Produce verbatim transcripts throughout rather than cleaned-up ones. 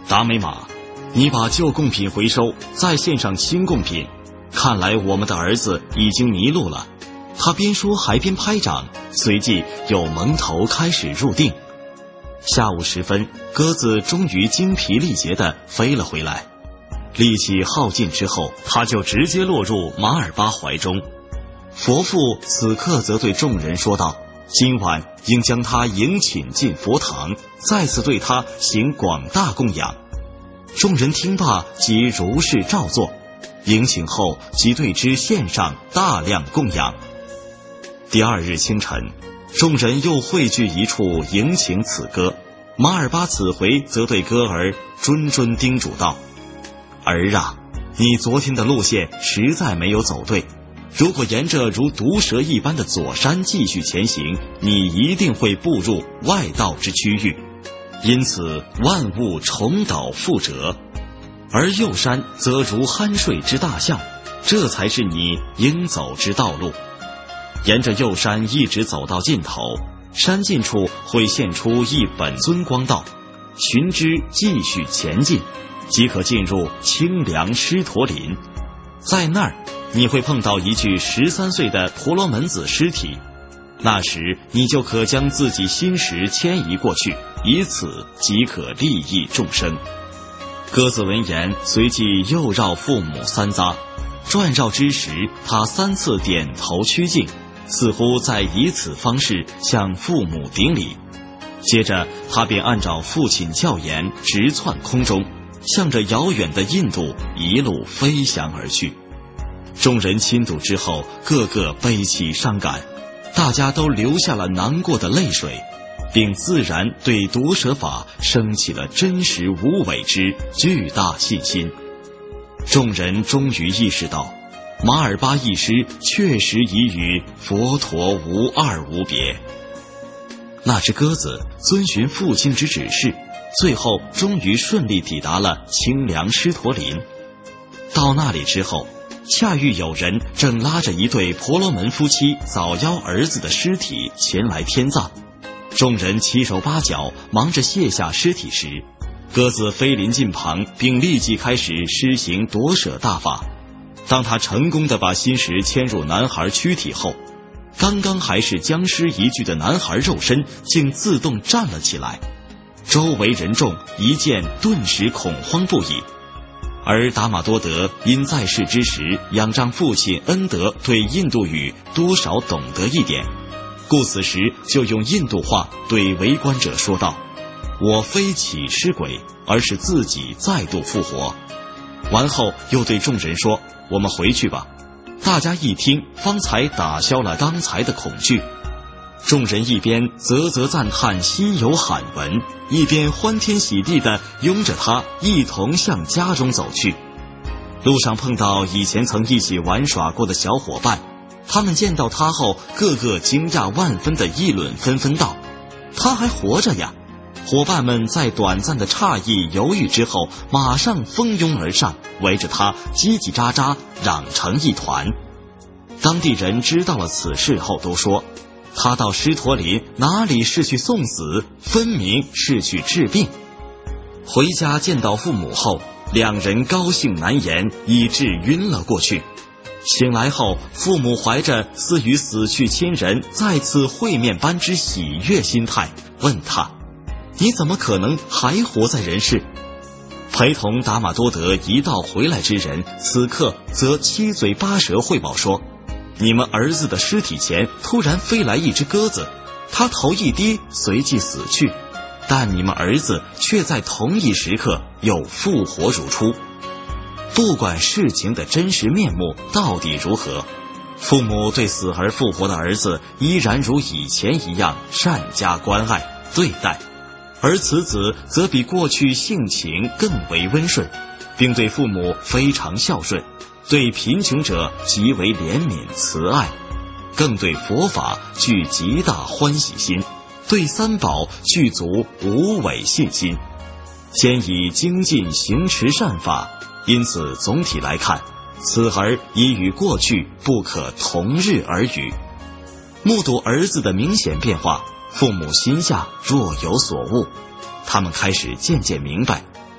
达美玛，你把旧贡品回收，再献上新贡品。看来我们的儿子已经迷路了。他边说还边拍掌，随即又蒙头开始入定。下午时分，鸽子终于精疲力竭地飞了回来。力气耗尽之后，他就直接落入马尔巴怀中。佛父此刻则对众人说道：今晚应将他迎请进佛堂，再次对他行广大供养。众人听罢即如是照做，迎请后即对之献上大量供养。第二日清晨，众人又汇聚一处迎请此歌。马尔巴此回则对歌儿谆谆叮嘱道：儿啊，你昨天的路线实在没有走对，如果沿着如毒蛇一般的左山继续前行，你一定会步入外道之区域，因此万物重蹈覆辙。而右山则如酣睡之大象，这才是你应走之道路。沿着右山一直走到尽头，山尽处会现出一本尊光道，循之继续前进，即可进入清凉狮驼林。在那儿你会碰到一具十三岁的婆罗门子尸体，那时你就可将自己心识迁移过去，以此即可利益众生。鸽子闻言，随即又绕父母三匝，转绕之时，他三次点头趋敬，似乎在以此方式向父母顶礼。接着他便按照父亲教言直窜空中，向着遥远的印度一路飞翔而去。众人亲睹之后，个个悲戚伤感，大家都流下了难过的泪水，并自然对毒蛇法升起了真实无伪之巨大信心。众人终于意识到，马尔巴一师确实已与佛陀无二无别。那只鸽子遵循父亲之指示，最后终于顺利抵达了清凉狮驼林。到那里之后，恰遇有人正拉着一对婆罗门夫妻早夭儿子的尸体前来天葬。众人七手八脚忙着卸下尸体时，鸽子飞临近旁，并立即开始施行夺舍大法。当他成功地把心识迁入男孩躯体后，刚刚还是僵尸一具的男孩肉身竟自动站了起来。周围人众一见，顿时恐慌不已。而达玛多德因在世之时仰仗父亲恩德对印度语多少懂得一点，故此时就用印度话对围观者说道：我非起尸鬼，而是自己再度复活。完后又对众人说：我们回去吧。大家一听，方才打消了刚才的恐惧。众人一边啧啧赞叹稀有罕闻，一边欢天喜地地拥着他一同向家中走去。路上碰到以前曾一起玩耍过的小伙伴，他们见到他后，个个惊讶万分地议论纷纷道：他还活着呀！伙伴们在短暂的诧异犹豫之后，马上蜂拥而上，围着他叽叽喳喳嚷成一团。当地人知道了此事后都说，他到狮驼林哪里是去送死，分明是去治病。回家见到父母后，两人高兴难言，以致晕了过去。醒来后，父母怀着似与死去亲人再次会面般之喜悦心态，问他：你怎么可能还活在人世？陪同达玛多德一道回来之人，此刻则七嘴八舌汇报说：你们儿子的尸体前突然飞来一只鸽子，他头一低，随即死去，但你们儿子却在同一时刻又复活如初。不管事情的真实面目到底如何，父母对死而复活的儿子依然如以前一样善加关爱对待，而此子则比过去性情更为温顺，并对父母非常孝顺，对贫穷者极为怜悯慈爱，更对佛法具极大欢喜心，对三宝具足无伪信心，兼以精进行持善法。因此总体来看，此儿已与过去不可同日而语。目睹儿子的明显变化，父母心下若有所悟，他们开始渐渐明白，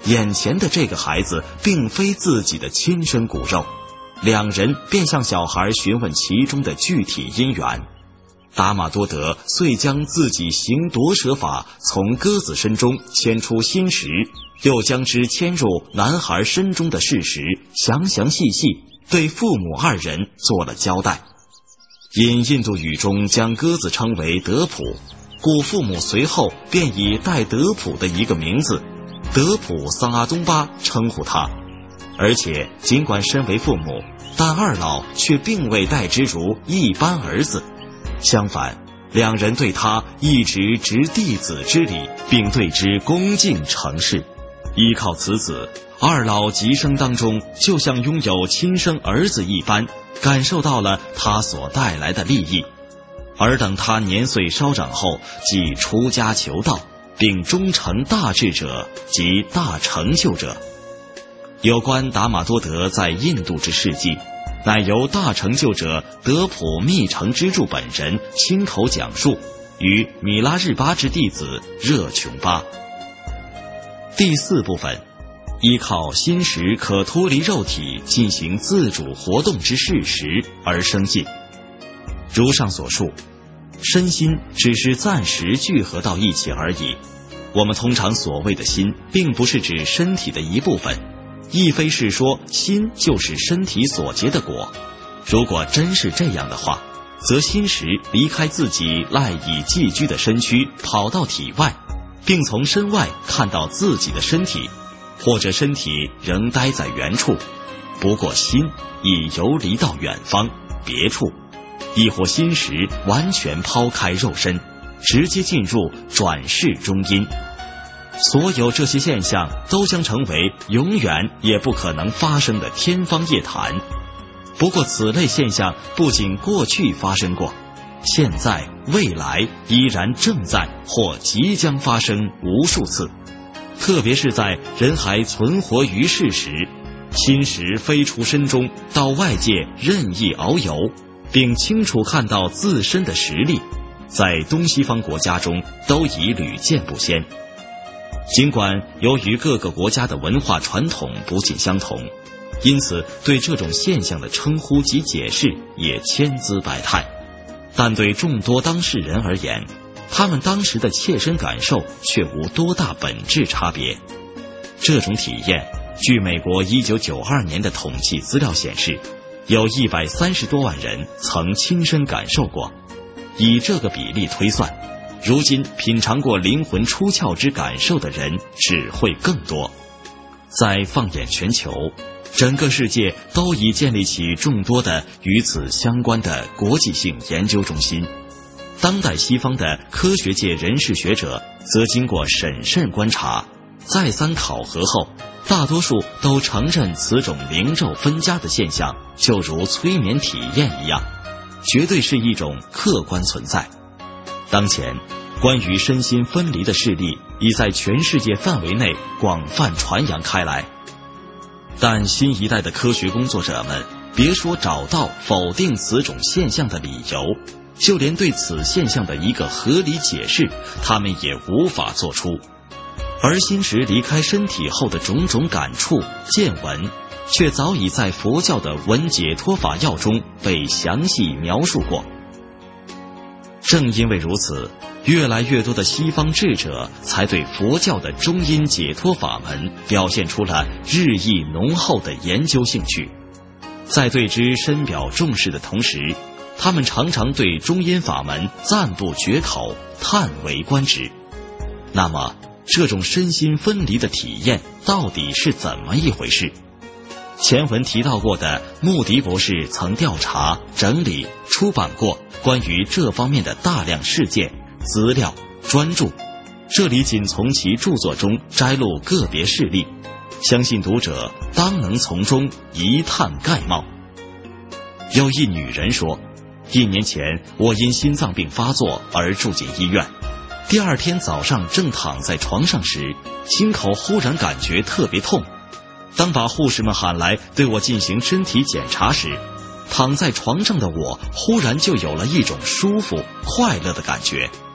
眼前的这个孩子并非自己的亲生骨肉，两人便向小孩询问其中的具体因缘。达玛多德遂将自己行夺舍法从鸽子身中牵出心识，又将之牵入男孩身中的事实详详细细对父母二人做了交代。因印度语中将鸽子称为德普，故父母随后便以带德普的一个名字德普桑阿东巴称呼他。而且尽管身为父母，但二老却并未待之如一般儿子，相反，两人对他一直执弟子之礼，并对之恭敬承事。依靠此子，二老即生当中就像拥有亲生儿子一般，感受到了他所带来的利益。而等他年岁稍长后，即出家求道，并终成大智者及大成就者。有关达玛多德在印度之事迹，乃由大成就者德普密城之助本人亲口讲述，与米拉日巴之弟子热琼巴。第四部分，依靠心识可脱离肉体进行自主活动之事实而生进。如上所述，身心只是暂时聚合到一起而已。我们通常所谓的心，并不是指身体的一部分，亦非是说心就是身体所结的果。如果真是这样的话，则心识离开自己赖以寄居的身躯，跑到体外，并从身外看到自己的身体，或者身体仍待在原处，不过心已游离到远方别处，亦或心识完全抛开肉身，直接进入转世中阴。所有这些现象都将成为永远也不可能发生的天方夜谭。不过此类现象不仅过去发生过，现在未来依然正在或即将发生无数次。特别是在人还存活于世时，心识飞出身中，到外界任意遨游，并清楚看到自身的实力，在东西方国家中都已屡见不鲜。尽管由于各个国家的文化传统不尽相同，因此对这种现象的称呼及解释也千姿百态，但对众多当事人而言，他们当时的切身感受却无多大本质差别。这种体验，据美国一九九二年的统计资料显示，有一百三十多万人曾亲身感受过。以这个比例推算，如今品尝过灵魂出窍之感受的人只会更多。再放眼全球，整个世界都已建立起众多的与此相关的国际性研究中心。当代西方的科学界人士学者则经过审慎观察，再三考核后，大多数都承认此种灵肉分家的现象就如催眠体验一样，绝对是一种客观存在。当前关于身心分离的事例已在全世界范围内广泛传扬开来，但新一代的科学工作者们别说找到否定此种现象的理由，就连对此现象的一个合理解释，他们也无法做出。而心识离开身体后的种种感触见闻，却早已在佛教的闻解脱法要中被详细描述过。正因为如此，越来越多的西方智者才对佛教的中阴解脱法门表现出了日益浓厚的研究兴趣。在对之深表重视的同时，他们常常对中阴法门赞不绝口，叹为观止。那么这种身心分离的体验到底是怎么一回事？前文提到过的穆迪博士曾调查、整理、出版过关于这方面的大量事件、资料、专著，这里仅从其著作中摘录个别事例，相信读者当能从中一探概貌。有一女人说，一年前我因心脏病发作而住进医院，第二天早上正躺在床上时，心口忽然感觉特别痛。当把护士们喊来对我进行身体检查时，躺在床上的我忽然就有了一种舒服快乐的感觉。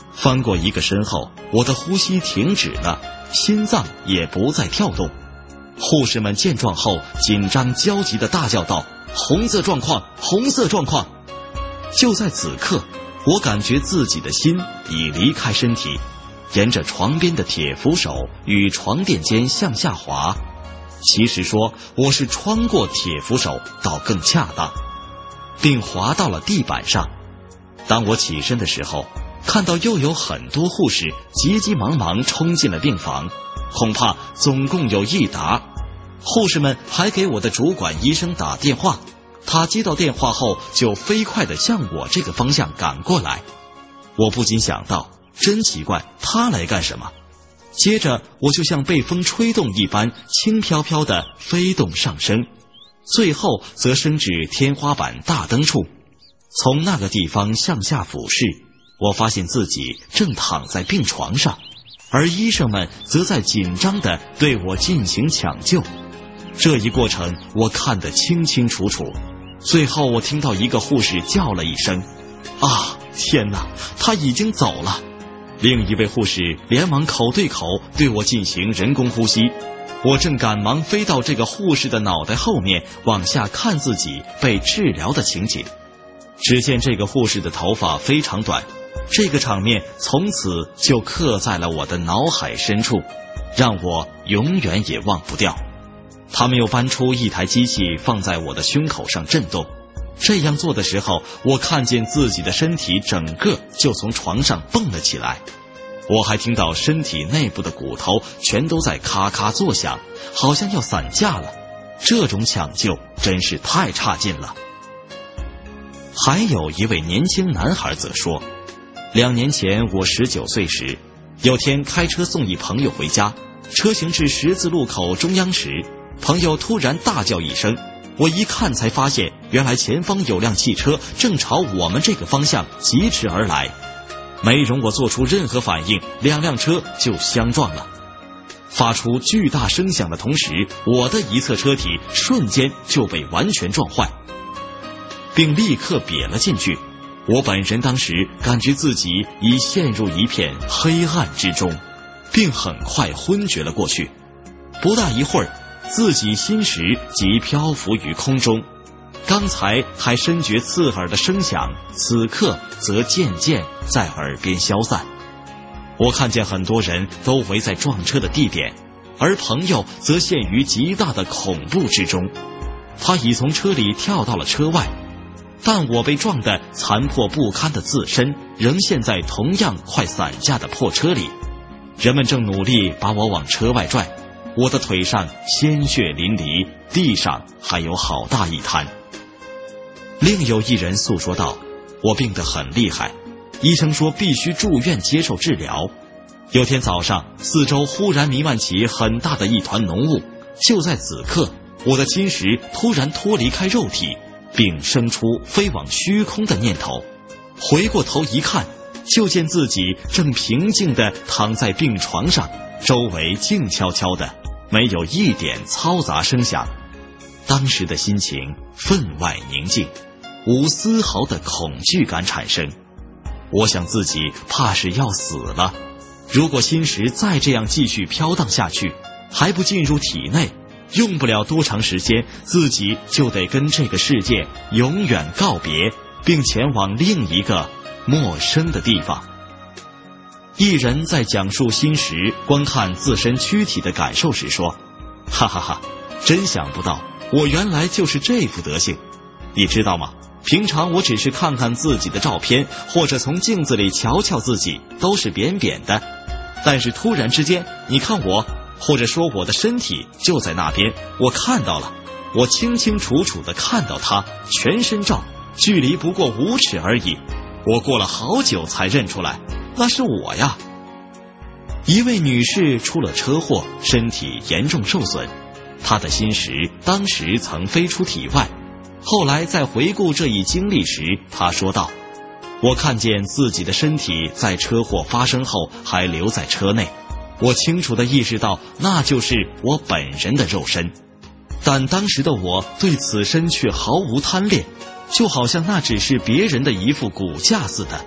翻过一个身后，我的呼吸停止了，心脏也不再跳动。护士们见状后，紧张焦急地大叫道：红色状况，红色状况！就在此刻，我感觉自己的心已离开身体，沿着床边的铁扶手与床垫间向下滑。其实说我是穿过铁扶手倒更恰当，并滑到了地板上。当我起身的时候，看到又有很多护士急急忙忙冲进了病房，恐怕总共有一打。护士们还给我的主管医生打电话，他接到电话后就飞快地向我这个方向赶过来。我不禁想到，真奇怪，他来干什么？接着我就像被风吹动一般，轻飘飘地飞动上升，最后则升至天花板大灯处。从那个地方向下俯视，我发现自己正躺在病床上，而医生们则在紧张地对我进行抢救。这一过程我看得清清楚楚。最后我听到一个护士叫了一声：啊，天哪，他已经走了。另一位护士连忙口对口对我进行人工呼吸。我正赶忙飞到这个护士的脑袋后面，往下看自己被治疗的情景。只见这个护士的头发非常短，这个场面从此就刻在了我的脑海深处，让我永远也忘不掉。他们又搬出一台机器放在我的胸口上震动，这样做的时候，我看见自己的身体整个就从床上蹦了起来。我还听到身体内部的骨头全都在咔咔作响，好像要散架了。这种抢救真是太差劲了。还有一位年轻男孩则说，两年前我十九岁时，有天开车送一朋友回家，车行至十字路口中央时，朋友突然大叫一声，我一看才发现，原来前方有辆汽车正朝我们这个方向疾驰而来。没容我做出任何反应，两辆车就相撞了。发出巨大声响的同时，我的一侧车体瞬间就被完全撞坏，并立刻瘪了进去。我本人当时感觉自己已陷入一片黑暗之中，并很快昏厥了过去。不大一会儿，自己心时即漂浮于空中，刚才还深觉刺耳的声响，此刻则渐渐在耳边消散。我看见很多人都围在撞车的地点，而朋友则陷于极大的恐怖之中。他已从车里跳到了车外，但我被撞得残破不堪的自身仍陷在同样快散架的破车里。人们正努力把我往车外拽，我的腿上鲜血淋漓，地上还有好大一滩。另有一人诉说道，我病得很厉害，医生说必须住院接受治疗。有天早上，四周忽然弥漫起很大的一团浓雾，就在此刻，我的心识突然脱离开肉体，并生出飞往虚空的念头。回过头一看，就见自己正平静地躺在病床上，周围静悄悄的，没有一点嘈杂声响。当时的心情分外宁静，无丝毫的恐惧感产生。我想自己怕是要死了，如果心识再这样继续飘荡下去，还不进入体内，用不了多长时间，自己就得跟这个世界永远告别，并前往另一个陌生的地方。一人在讲述心识观看自身躯体的感受时说，哈哈哈，真想不到我原来就是这副德行。你知道吗？平常我只是看看自己的照片，或者从镜子里瞧瞧自己，都是扁扁的。但是突然之间，你看我，或者说我的身体就在那边，我看到了，我清清楚楚地看到它，全身照，距离不过五尺而已。我过了好久才认出来，那是我呀。一位女士出了车祸，身体严重受损，她的心识当时曾飞出体外。后来在回顾这一经历时，她说道，我看见自己的身体在车祸发生后还留在车内，我清楚地意识到那就是我本人的肉身，但当时的我对此身却毫无贪恋，就好像那只是别人的一副骨架似的，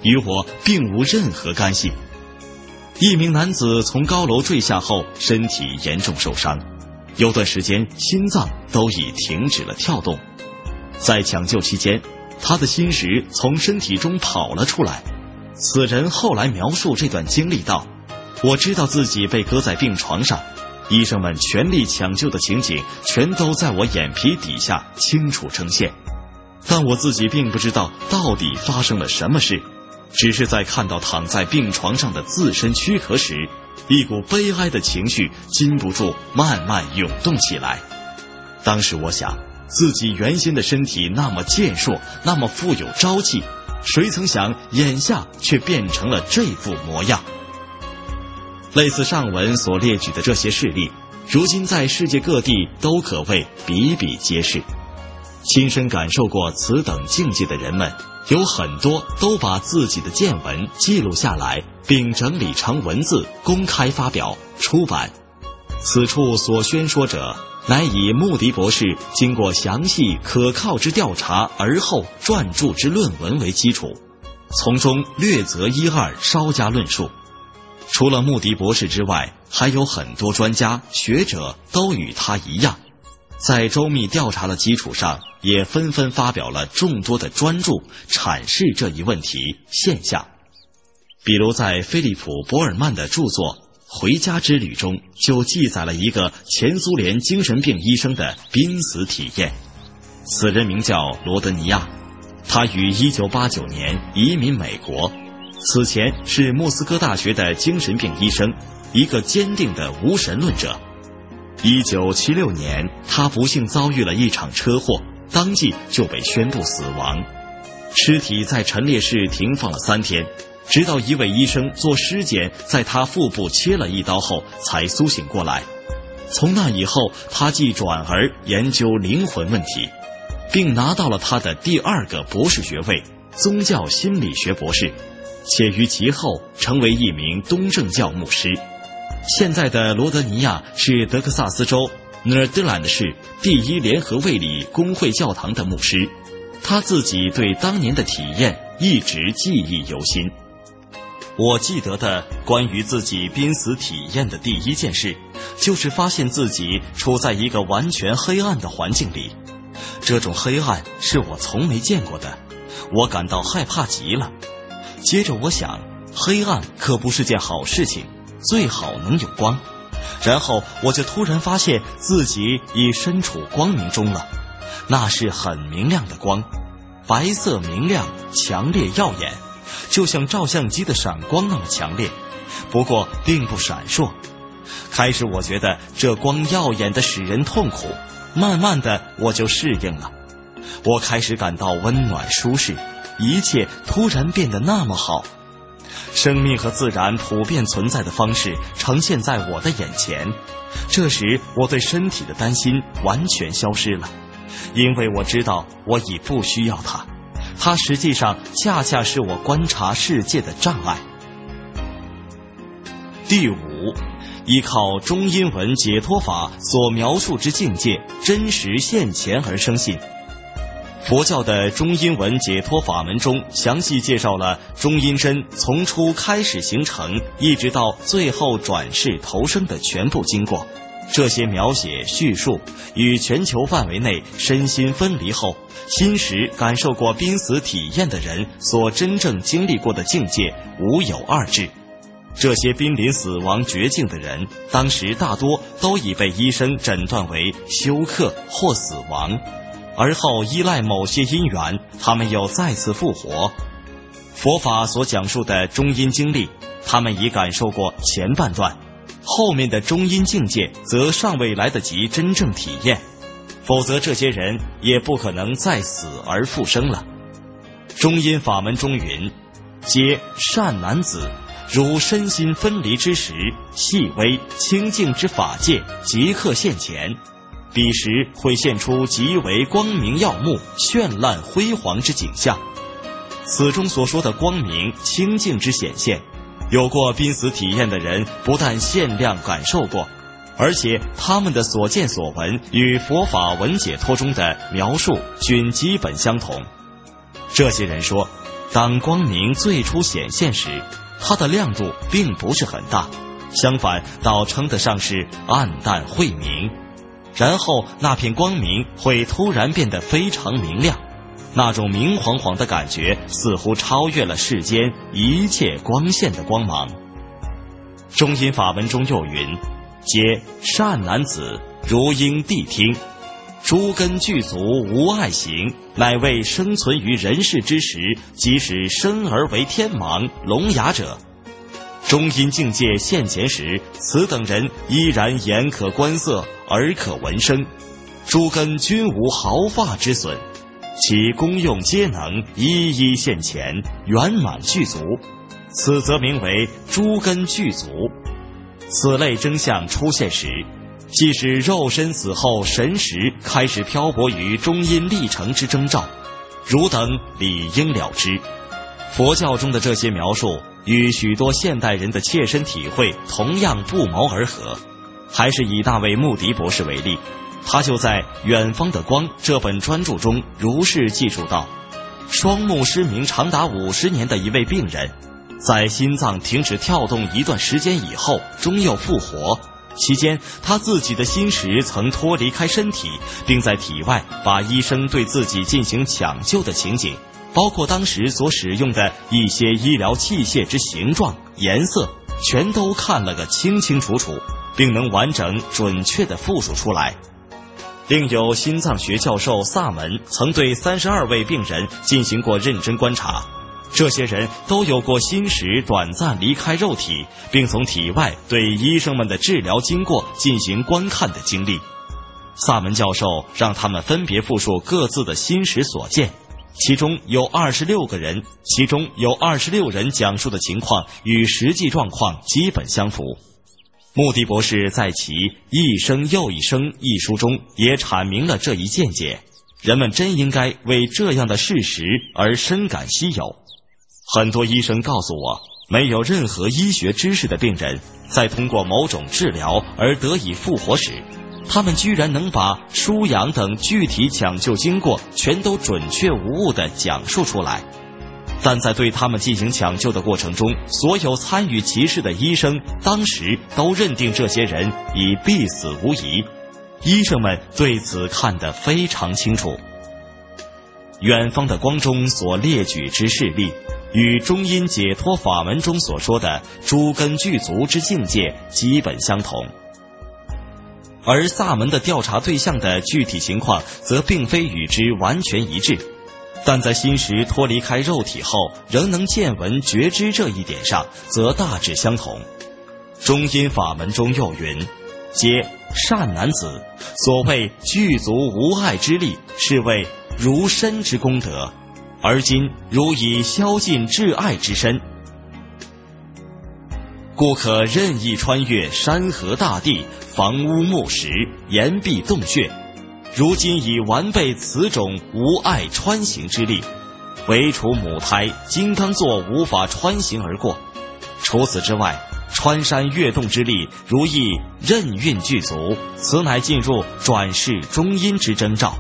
与我并无任何干系。一名男子从高楼坠下后，身体严重受伤，有段时间心脏都已停止了跳动。在抢救期间，他的心石从身体中跑了出来。此人后来描述这段经历道：我知道自己被搁在病床上，医生们全力抢救的情景全都在我眼皮底下清楚呈现，但我自己并不知道到底发生了什么事，只是在看到躺在病床上的自身躯壳时，一股悲哀的情绪禁不住慢慢涌动起来。当时我想，自己原先的身体那么健硕，那么富有朝气，谁曾想眼下却变成了这副模样。类似上文所列举的这些事例，如今在世界各地都可谓比比皆是。亲身感受过此等境界的人们，有很多都把自己的见闻记录下来，并整理成文字公开发表出版。此处所宣说者，乃以穆迪博士经过详细可靠之调查而后撰著之论文为基础，从中略择一二稍加论述。除了穆迪博士之外，还有很多专家学者都与他一样，在周密调查的基础上，也纷纷发表了众多的专著，阐释这一问题现象。比如在菲利普·博尔曼的著作《回家之旅》中，就记载了一个前苏联精神病医生的濒死体验。此人名叫罗德尼亚，他于一九八九年移民美国，此前是莫斯科大学的精神病医生，一个坚定的无神论者。一九七六年，他不幸遭遇了一场车祸，当即就被宣布死亡。尸体在陈列室停放了三天，直到一位医生做尸检，在他腹部切了一刀后才苏醒过来。从那以后，他即转而研究灵魂问题，并拿到了他的第二个博士学位，宗教心理学博士，且于其后成为一名东正教牧师。现在的罗德尼亚是德克萨斯州诺尔德兰市第一联合卫理公会教堂的牧师，他自己对当年的体验一直记忆犹新。我记得的关于自己濒死体验的第一件事，就是发现自己处在一个完全黑暗的环境里。这种黑暗是我从没见过的，我感到害怕极了。接着我想，黑暗可不是件好事情，最好能有光。然后我就突然发现自己已身处光明中了，那是很明亮的光，白色明亮，强烈耀眼，就像照相机的闪光那么强烈，不过并不闪烁。开始我觉得这光耀眼的使人痛苦，慢慢的我就适应了。我开始感到温暖舒适，一切突然变得那么好。生命和自然普遍存在的方式呈现在我的眼前，这时我对身体的担心完全消失了，因为我知道我已不需要它，它实际上恰恰是我观察世界的障碍。第五，依靠中英文解脱法所描述之境界真实现前而生信。佛教的中阴文解脱法门中详细介绍了中阴身从初开始形成，一直到最后转世投生的全部经过。这些描写叙述与全球范围内身心分离后，心识感受过濒死体验的人所真正经历过的境界无有二致。这些濒临死亡绝境的人，当时大多都已被医生诊断为休克或死亡，而后依赖某些因缘，他们又再次复活。佛法所讲述的中阴经历，他们已感受过前半段，后面的中阴境界则尚未来得及真正体验，否则这些人也不可能再死而复生了。中阴法门中云：皆善男子，如身心分离之时，细微清净之法界即刻现前，彼时会现出极为光明耀目、绚烂辉煌之景象。此中所说的光明清净之显现，有过濒死体验的人不但限量感受过，而且他们的所见所闻与佛法文解脱中的描述均基本相同。这些人说， 当光明最初显现时，它的亮度并不是很大，相反倒称得上是暗淡晦明。然后那片光明会突然变得非常明亮，那种明晃晃的感觉似乎超越了世间一切光线的光芒。中阴法文中又云：皆善男子，如应谛听，诸根具足无碍行，乃为生存于人世之时，即使生而为天盲聋哑者。中阴境界现前时，此等人依然眼可观色，耳可闻声，诸根均无毫发之损，其功用皆能一一现前，圆满具足，此则名为诸根具足。此类征象出现时，即使肉身死后神识开始漂泊于中阴历程之征兆，汝等理应了之。佛教中的这些描述与许多现代人的切身体会同样不谋而合。还是以大卫·穆迪博士为例，他就在《远方的光》这本专著中如是记述道：双目失明长达五十年的一位病人，在心脏停止跳动一段时间以后终又复活，期间他自己的心识曾脱离开身体，并在体外把医生对自己进行抢救的情景，包括当时所使用的一些医疗器械之形状、颜色，全都看了个清清楚楚，并能完整准确地复述出来。另有心脏学教授萨门曾对三十二位病人进行过认真观察，这些人都有过心识短暂离开肉体，并从体外对医生们的治疗经过进行观看的经历。萨门教授让他们分别复述各自的心识所见，其中有二十六个人，其中有二十六人讲述的情况与实际状况基本相符。穆迪博士在其《一生又一生》一书中也阐明了这一见解，人们真应该为这样的事实而深感稀有。很多医生告诉我，没有任何医学知识的病人，在通过某种治疗而得以复活时，他们居然能把输氧等具体抢救经过全都准确无误地讲述出来。但在对他们进行抢救的过程中，所有参与其事的医生当时都认定这些人已必死无疑，医生们对此看得非常清楚。远方的光中所列举之事例，与中阴解脱法门中所说的诸根具足之境界基本相同，而萨门的调查对象的具体情况则并非与之完全一致，但在心识脱离开肉体后仍能见闻觉知这一点上则大致相同。中阴法门中又云：皆善男子，所谓具足无碍之力，是为如身之功德，而今如以消尽至爱之身，故可任意穿越山河大地，房屋木石，岩壁洞穴，如今已完备此种无碍穿行之力，唯除母胎金刚座无法穿行而过。除此之外，穿山越洞之力如亦任运具足，此乃进入转世中阴之征兆。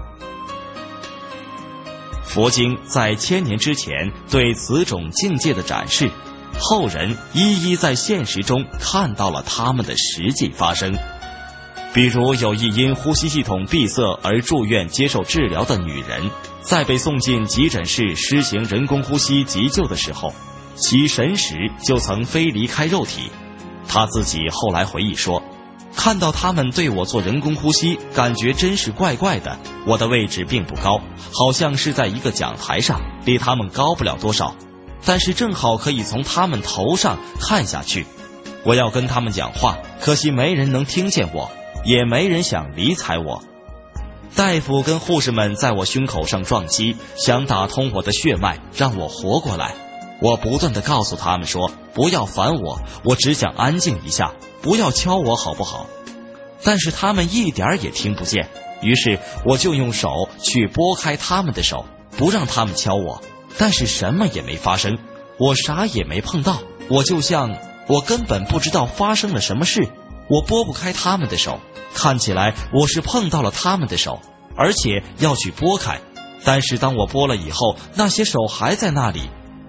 佛经在千年之前对此种境界的展示，后人一一在现实中看到了他们的实际发生。比如有一因呼吸系统闭塞而住院接受治疗的女人，在被送进急诊室施行人工呼吸急救的时候，其神识就曾飞离开肉体。她自己后来回忆说，看到他们对我做人工呼吸，感觉真是怪怪的。我的位置并不高，好像是在一个讲台上，离他们高不了多少，但是正好可以从他们头上看下去。我要跟他们讲话，可惜没人能听见我，也没人想理睬我。大夫跟护士们在我胸口上撞击，想打通我的血脉，让我活过来。我不断地告诉他们说，不要烦我，我只想安静一下，不要敲我好不好？但是他们一点儿也听不见，于是我就用手去拨开他们的手，不让他们敲我，但是什么也没发生，我啥也没碰到，我就像我根本不知道发生了什么事。我拨不开他们的手，看起来我是碰到了他们的手，而且要去拨开，但是当我拨了以后，那些手还在那里，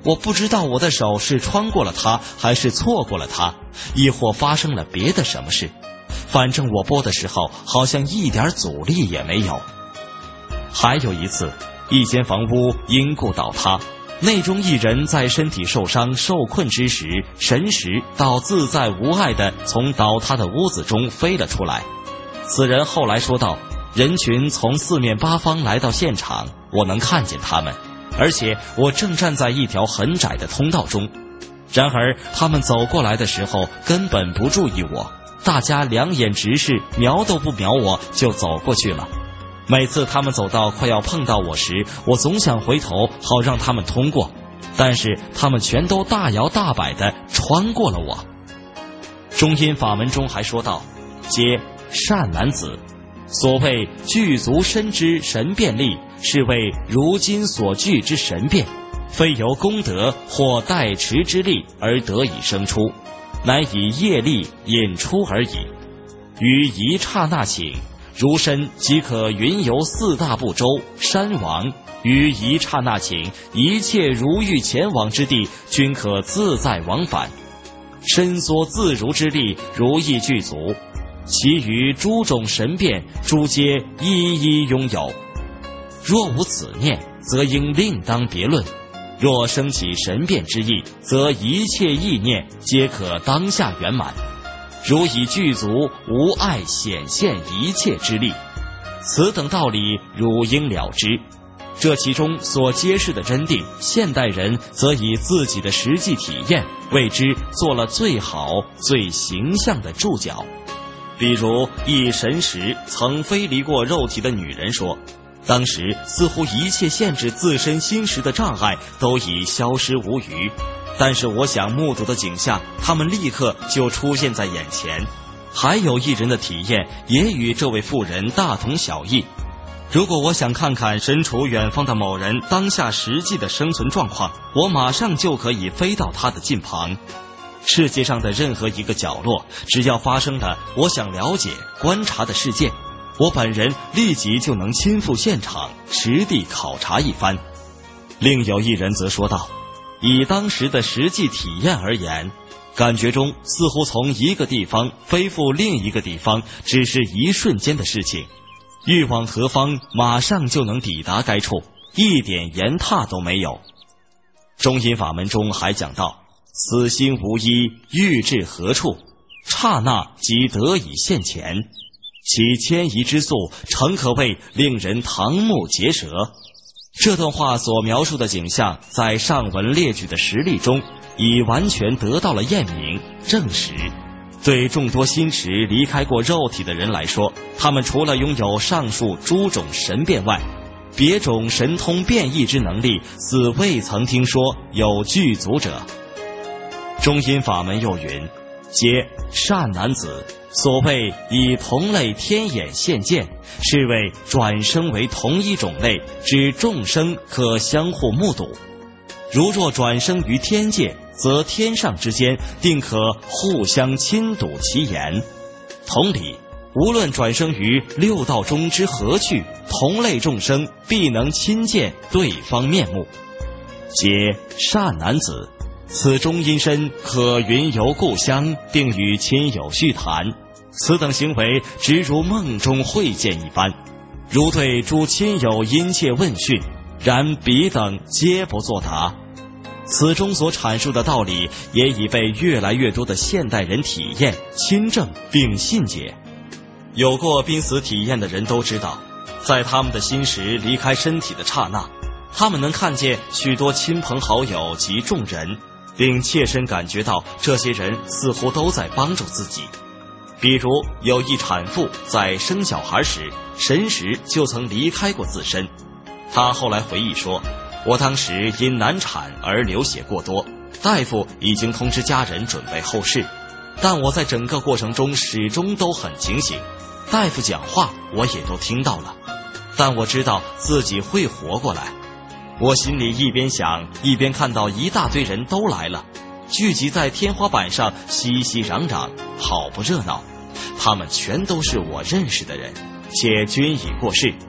我不知道我的手是穿过了它，还是错过了它，亦或发生了别的什么事。反正我拨的时候，好像一点阻力也没有。还有一次，一间房屋因故倒塌，内中一人在身体受伤受困之时，神识倒自在无碍地从倒塌的屋子中飞了出来。此人后来说道，人群从四面八方来到现场，我能看见他们，而且我正站在一条很窄的通道中。然而他们走过来的时候根本不注意我，大家两眼直视，瞄都不瞄我就走过去了。每次他们走到快要碰到我时，我总想回头好让他们通过，但是他们全都大摇大摆地穿过了我。中阴法门中还说道，皆善男子，所谓具足身之神变力，是为如今所具之神变，非由功德或代持之力而得以生出，乃以业力引出而已。于一刹那顷，如身即可云游四大部洲山王，于一刹那顷，一切如欲前往之地，均可自在往返，伸缩自如之力如意具足。其余诸种神变，诸皆一一拥有。若无此念，则应另当别论；若生起神变之意，则一切意念皆可当下圆满。如以具足无碍显现一切之力，此等道理汝应了之。这其中所揭示的真谛，现代人则以自己的实际体验为之做了最好最形象的注脚。比如一神识曾飞离过肉体的女人说，当时似乎一切限制自身心识的障碍都已消失无余，但是我想目睹的景象，他们立刻就出现在眼前。还有一人的体验也与这位妇人大同小异。如果我想看看身处远方的某人当下实际的生存状况，我马上就可以飞到他的近旁。世界上的任何一个角落，只要发生了我想了解观察的事件，我本人立即就能亲赴现场实地考察一番。另有一人则说道，以当时的实际体验而言，感觉中似乎从一个地方飞赴另一个地方只是一瞬间的事情，欲往何方马上就能抵达该处，一点言踏都没有。中阴法门中还讲到，此心无一，欲至何处，刹那即得以现前，其迁移之速，诚可谓令人瞠目结舌。这段话所描述的景象，在上文列举的实例中已完全得到了验明证实。对众多心识离开过肉体的人来说，他们除了拥有上述诸种神变外，别种神通变异之能力，似未曾听说有具足者。中阴法门又云，皆善男子，所谓以同类天眼现见，是为转生为同一种类之众生可相互目睹。如若转生于天界，则天上之间定可互相亲睹其言。同理，无论转生于六道中之何趣，同类众生必能亲见对方面目。皆善男子，此中阴身可云游故乡，并与亲友叙谈，此等行为直如梦中会见一般，如对诸亲友殷切问讯，然彼等皆不作答。此中所阐述的道理，也已被越来越多的现代人体验、亲证并信解。有过濒死体验的人都知道，在他们的心识离开身体的刹那，他们能看见许多亲朋好友及众人，并切身感觉到这些人似乎都在帮助自己。比如有一产妇在生小孩时，神识就曾离开过自身。她后来回忆说，我当时因难产而流血过多，大夫已经通知家人准备后事，但我在整个过程中始终都很警醒，大夫讲话我也都听到了，但我知道自己会活过来。我心里一边想，一边看到一大堆人都来了，聚集在天花板上熙熙攘攘，好不热闹。他们全都是我认识的人，且均已过世。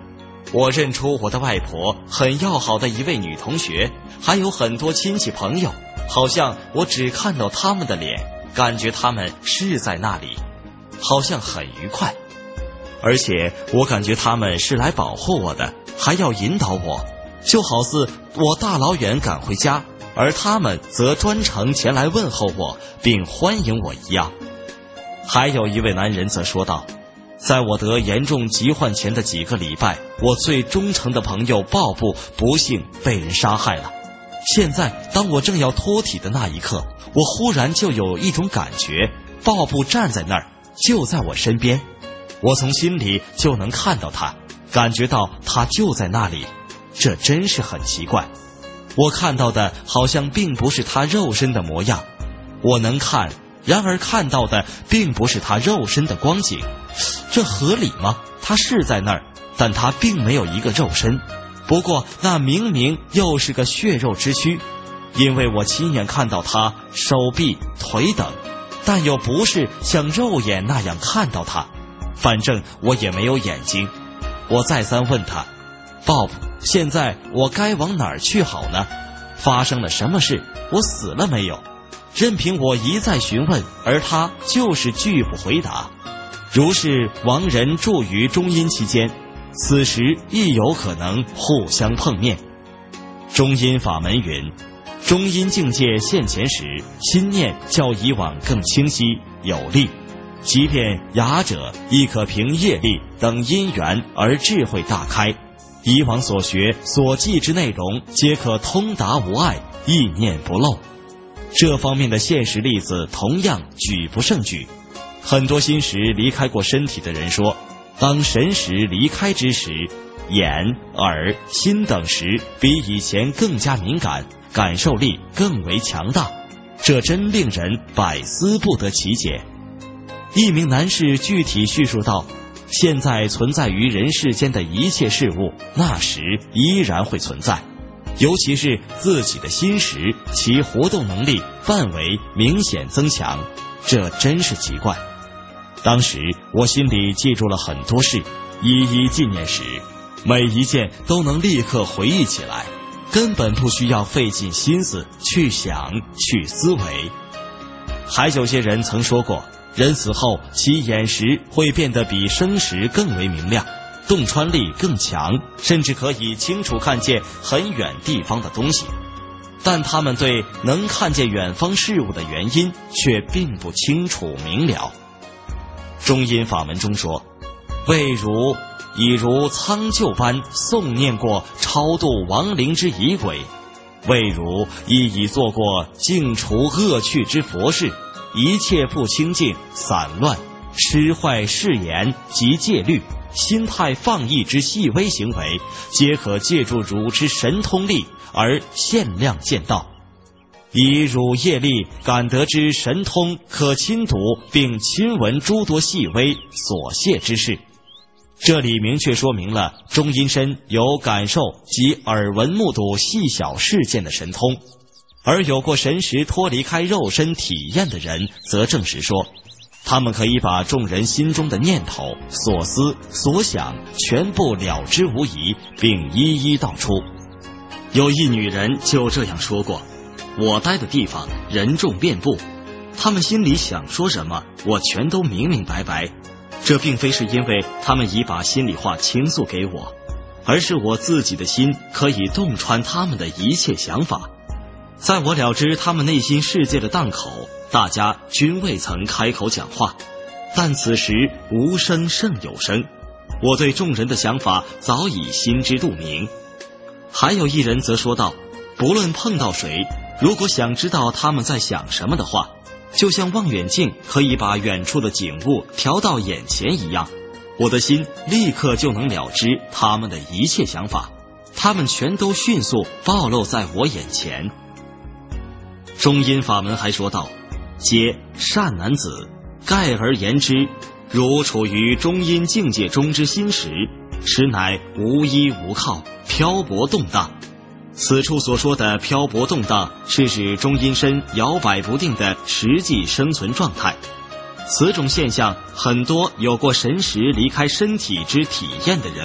我认出我的外婆很要好的一位女同学，还有很多亲戚朋友，好像我只看到他们的脸，感觉他们是在那里，好像很愉快。而且我感觉他们是来保护我的，还要引导我，就好似我大老远赶回家，而他们则专程前来问候我并欢迎我一样。还有一位男人则说道，在我得严重疾患前的几个礼拜，我最忠诚的朋友鲍布不幸被人杀害了。现在当我正要脱体的那一刻，我忽然就有一种感觉，鲍布站在那儿，就在我身边，我从心里就能看到他，感觉到他就在那里。这真是很奇怪，我看到的好像并不是他肉身的模样，我能看，然而看到的并不是他肉身的光景，这合理吗？他是在那儿，但他并没有一个肉身，不过那明明又是个血肉之躯，因为我亲眼看到他手臂、腿等，但又不是像肉眼那样看到他，反正我也没有眼睛。我再三问他，鲍勃，现在我该往哪儿去好呢？发生了什么事？我死了没有？任凭我一再询问，而他就是拒不回答。如是亡人住于中阴期间，此时亦有可能互相碰面。中阴法门云，中阴境界现前时，心念较以往更清晰有力，即便哑者亦可凭业力等因缘而智慧大开，以往所学所记之内容皆可通达无碍，意念不漏。这方面的现实例子同样举不胜举。很多心识离开过身体的人说，当神识离开之时，眼、耳、心等识比以前更加敏感，感受力更为强大，这真令人百思不得其解。一名男士具体叙述道，现在存在于人世间的一切事物，那时依然会存在，尤其是自己的心识，其活动能力范围明显增强，这真是奇怪。当时我心里记住了很多事，一一纪念时，每一件都能立刻回忆起来，根本不需要费尽心思去想去思维。还有些人曾说过，人死后其眼识会变得比生时更为明亮，洞穿力更强，甚至可以清楚看见很远地方的东西，但他们对能看见远方事物的原因却并不清楚明了。中阴法门中说，未如已如苍鹫般诵念过超度亡灵之仪轨，未如亦已做过净除恶趣之佛事，一切不清净、散乱、痴坏誓言及戒律、心态放逸之细微行为，皆可借助汝之神通力而限量见到。以汝业力感得之神通，可亲睹并亲闻诸多细微琐屑之事。这里明确说明了中阴身有感受及耳闻目睹细小事件的神通，而有过神识脱离开肉身体验的人则证实说，他们可以把众人心中的念头、所思、所想全部了之无遗，并一一道出。 有一女人就这样说过，我待的地方人众遍布，他们心里想说什么，我全都明明白白。这并非是因为他们已把心里话倾诉给我，而是我自己的心可以洞穿他们的一切想法。在我了知他们内心世界的档口，大家均未曾开口讲话，但此时无声胜有声，我对众人的想法早已心知肚明。还有一人则说道，不论碰到谁，如果想知道他们在想什么的话，就像望远镜可以把远处的景物调到眼前一样，我的心立刻就能了知他们的一切想法，他们全都迅速暴露在我眼前。中阴法门还说道，皆善男子，概而言之，如处于中阴境界中之心识，实乃无依无靠，漂泊动荡。此处所说的漂泊动荡，是指中阴身摇摆不定的实际生存状态。此种现象，很多有过神识离开身体之体验的人们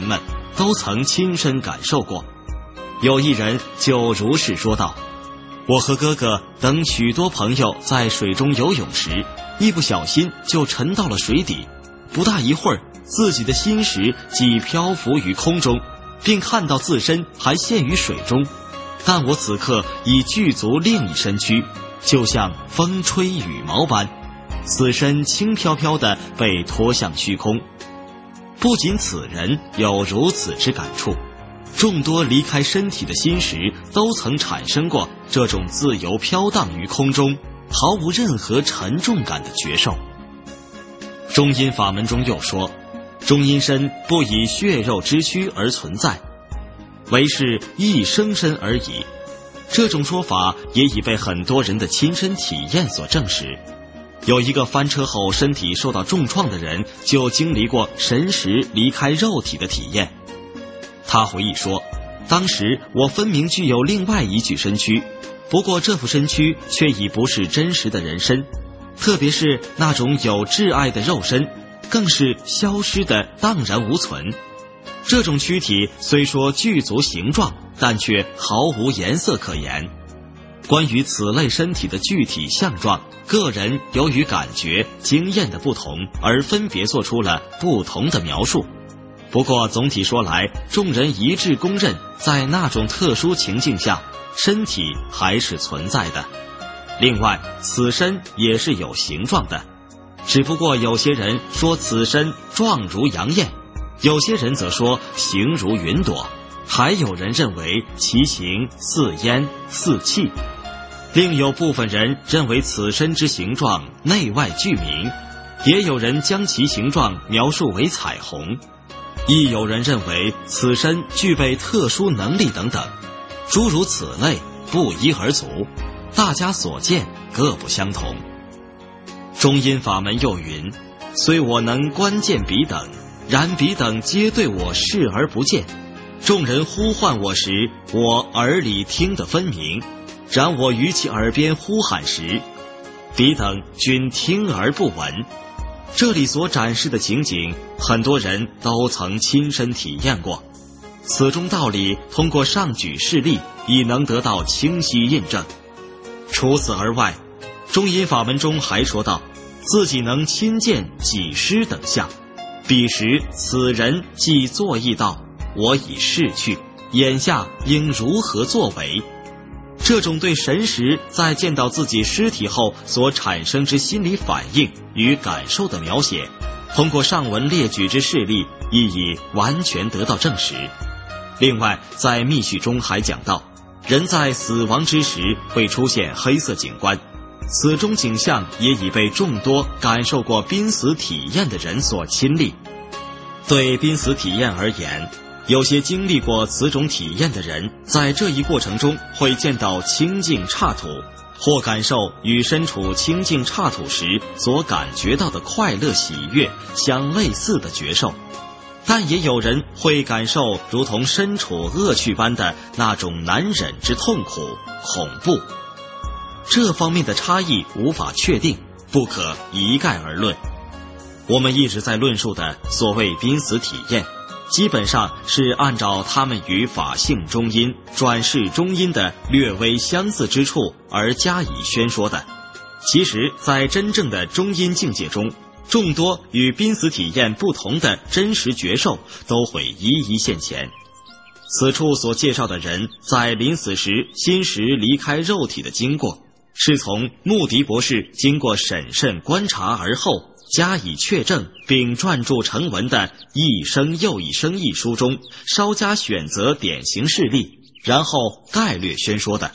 都曾亲身感受过。有一人就如是说道：我和哥哥等许多朋友在水中游泳时，一不小心就沉到了水底，不大一会儿，自己的心识即漂浮于空中，并看到自身还陷于水中，但我此刻已具足另一身躯，就像风吹羽毛般，此身轻飘飘地被拖向虚空。不仅此人有如此之感触，众多离开身体的心识都曾产生过这种自由飘荡于空中，毫无任何沉重感的觉受。中阴法门中又说，中阴身不以血肉之躯而存在，唯是一生身而已。这种说法也已被很多人的亲身体验所证实。有一个翻车后身体受到重创的人，就经历过神识离开肉体的体验。他回忆说，当时我分明具有另外一具身躯，不过这副身躯却已不是真实的人身，特别是那种有挚爱的肉身，更是消失的荡然无存。这种躯体虽说具足形状，但却毫无颜色可言。关于此类身体的具体相状，个人由于感觉经验的不同而分别做出了不同的描述。不过总体说来，众人一致公认，在那种特殊情境下，身体还是存在的。另外，此身也是有形状的，只不过有些人说此身状如阳焰，有些人则说形如云朵，还有人认为其形似烟似气，另有部分人认为此身之形状内外俱明，也有人将其形状描述为彩虹，亦有人认为此身具备特殊能力等等，诸如此类不一而足，大家所见各不相同。中阴法门又云，虽我能观见彼等，然彼等皆对我视而不见，众人呼唤我时，我耳里听得分明，然我于其耳边呼喊时，彼等均听而不闻。这里所展示的情景，很多人都曾亲身体验过，此中道理通过上举事例已能得到清晰印证。除此而外，中阴法门中还说到，自己能亲见己师等相，彼时此人即作意道，我已逝去，眼下应如何作为。这种对神识在见到自己尸体后所产生之心理反应与感受的描写，通过上文列举之事例亦已完全得到证实。另外，在密序中还讲到，人在死亡之时会出现黑色景观，此种景象也已被众多感受过濒死体验的人所亲历。对濒死体验而言，有些经历过此种体验的人，在这一过程中会见到清净刹土，或感受与身处清净刹土时所感觉到的快乐喜悦相类似的觉受，但也有人会感受如同身处恶趣般的那种难忍之痛苦、恐怖。这方面的差异无法确定，不可一概而论。我们一直在论述的所谓濒死体验，基本上是按照他们与法性中阴、转世中阴的略微相似之处而加以宣说的。其实，在真正的中阴境界中，众多与濒死体验不同的真实觉受都会一一现前。此处所介绍的人在临死时心识离开肉体的经过，是从穆迪博士经过审慎观察而后加以确证并撰著成文的《一生又一生》一书中稍加选择典型事例，然后概略宣说的。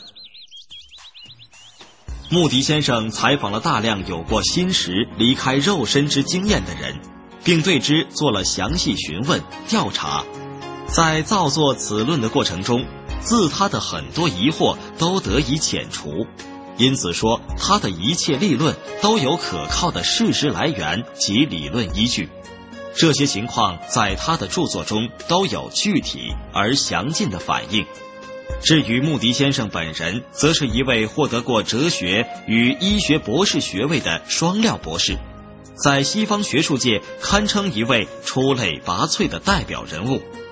穆迪先生采访了大量有过心识离开肉身之经验的人，并对之做了详细询问调查。在造作此论的过程中，自他的很多疑惑都得以遣除，因此说他的一切立论都有可靠的事实来源及理论依据。这些情况在他的著作中都有具体而详尽的反映。至于穆迪先生本人，则是一位获得过哲学与医学博士学位的双料博士，在西方学术界堪称一位出类拔萃的代表人物。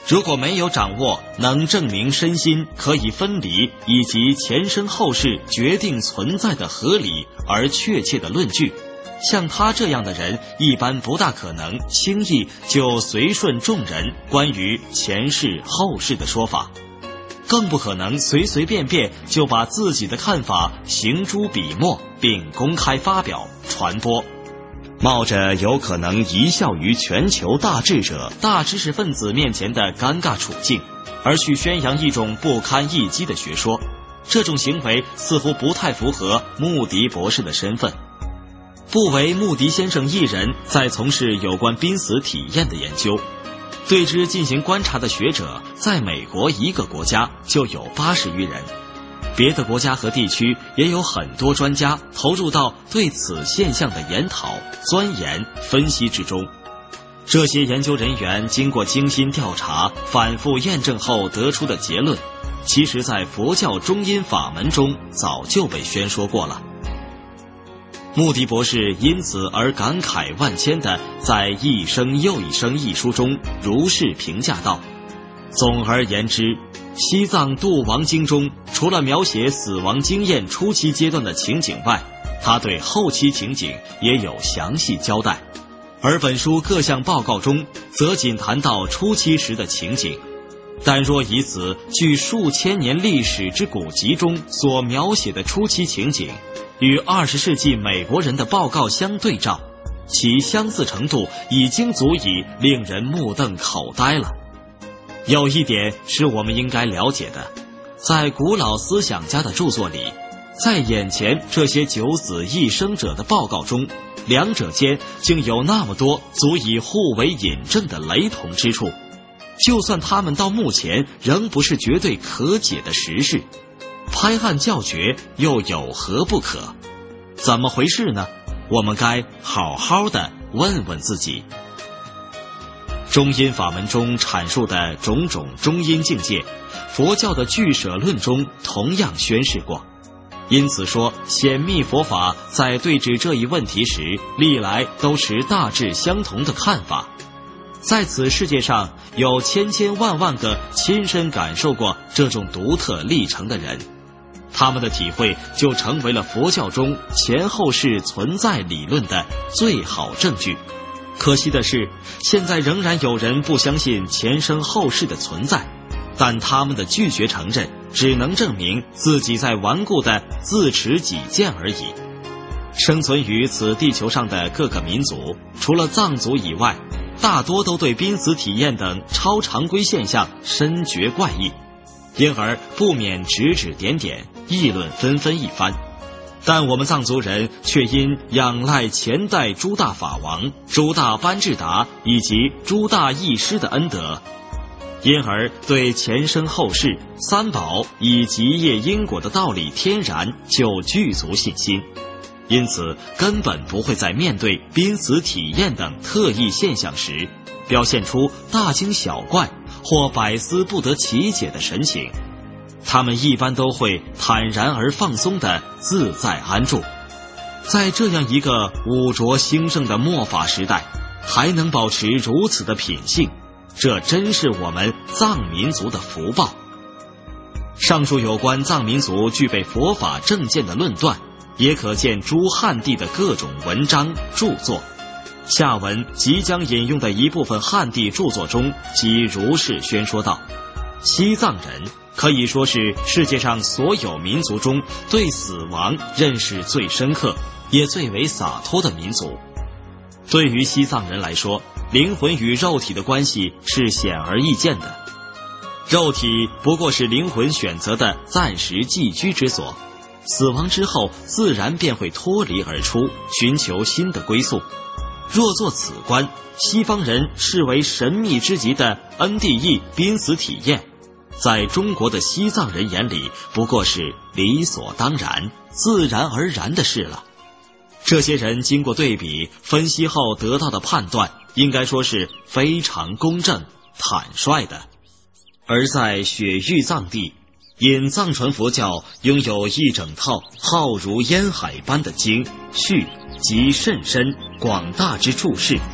如果没有掌握能证明身心可以分离以及前生后世决定存在的合理而确切的论据，像他这样的人一般不大可能轻易就随顺众人关于前世后世的说法，更不可能随随便便就把自己的看法行诸笔墨并公开发表传播，冒着有可能贻笑于全球大智者、大知识分子面前的尴尬处境，而去宣扬一种不堪一击的学说。这种行为似乎不太符合穆迪博士的身份。不为穆迪先生一人在从事有关濒死体验的研究，对之进行观察的学者在美国一个国家就有八十余人，别的国家和地区也有很多专家投入到对此现象的研讨、钻研、分析之中。这些研究人员经过精心调查、反复验证后得出的结论，其实在佛教中阴法门中早就被宣说过了。穆迪博士因此而感慨万千地在《一生又一生》一书中如是评价道：总而言之，西藏度亡经中除了描写死亡经验初期阶段的情景外，他对后期情景也有详细交代，而本书各项报告中则仅谈到初期时的情景。但若以此据数千年历史之古籍中所描写的初期情景与二十世纪美国人的报告相对照，其相似程度已经足以令人目瞪口呆了。有一点是我们应该了解的，在古老思想家的著作里，在眼前这些九死一生者的报告中，两者间竟有那么多足以互为引证的雷同之处，就算他们到目前仍不是绝对可解的实事，拍案叫绝又有何不可？怎么回事呢？我们该好好的问问自己。中阴法门中阐述的种种中阴境界，佛教的俱舍论中同样宣示过。因此说，显密佛法在对峙这一问题时，历来都持大致相同的看法。在此世界上有千千万万个亲身感受过这种独特历程的人，他们的体会就成为了佛教中前后世存在理论的最好证据。可惜的是，现在仍然有人不相信前生后世的存在，但他们的拒绝承认只能证明自己在顽固地自持己见而已。生存于此地球上的各个民族，除了藏族以外，大多都对濒死体验等超常规现象深觉怪异，因而不免指指点点，议论纷纷一番。但我们藏族人却因仰赖前代诸大法王、诸大班智达以及诸大义师的恩德，因而对前生后世、三宝以及业因果的道理天然就具足信心，因此根本不会在面对濒死体验等特异现象时表现出大惊小怪或百思不得其解的神情，他们一般都会坦然而放松地自在安住。在这样一个污浊兴盛的末法时代，还能保持如此的品性，这真是我们藏民族的福报。上述有关藏民族具备佛法正见的论断，也可见诸汉地的各种文章著作。下文即将引用的一部分汉地著作中即如是宣说道：西藏人可以说是世界上所有民族中对死亡认识最深刻也最为洒脱的民族。对于西藏人来说，灵魂与肉体的关系是显而易见的，肉体不过是灵魂选择的暂时寄居之所，死亡之后自然便会脱离而出，寻求新的归宿。若作此观，西方人视为神秘之极的 N D E 濒死体验，在中国的西藏人眼里不过是理所当然、自然而然的事了。这些人经过对比分析后得到的判断，应该说是非常公正坦率的。而在雪域藏地，因藏传佛教拥有一整套浩如烟海般的经序及甚深广大之注释，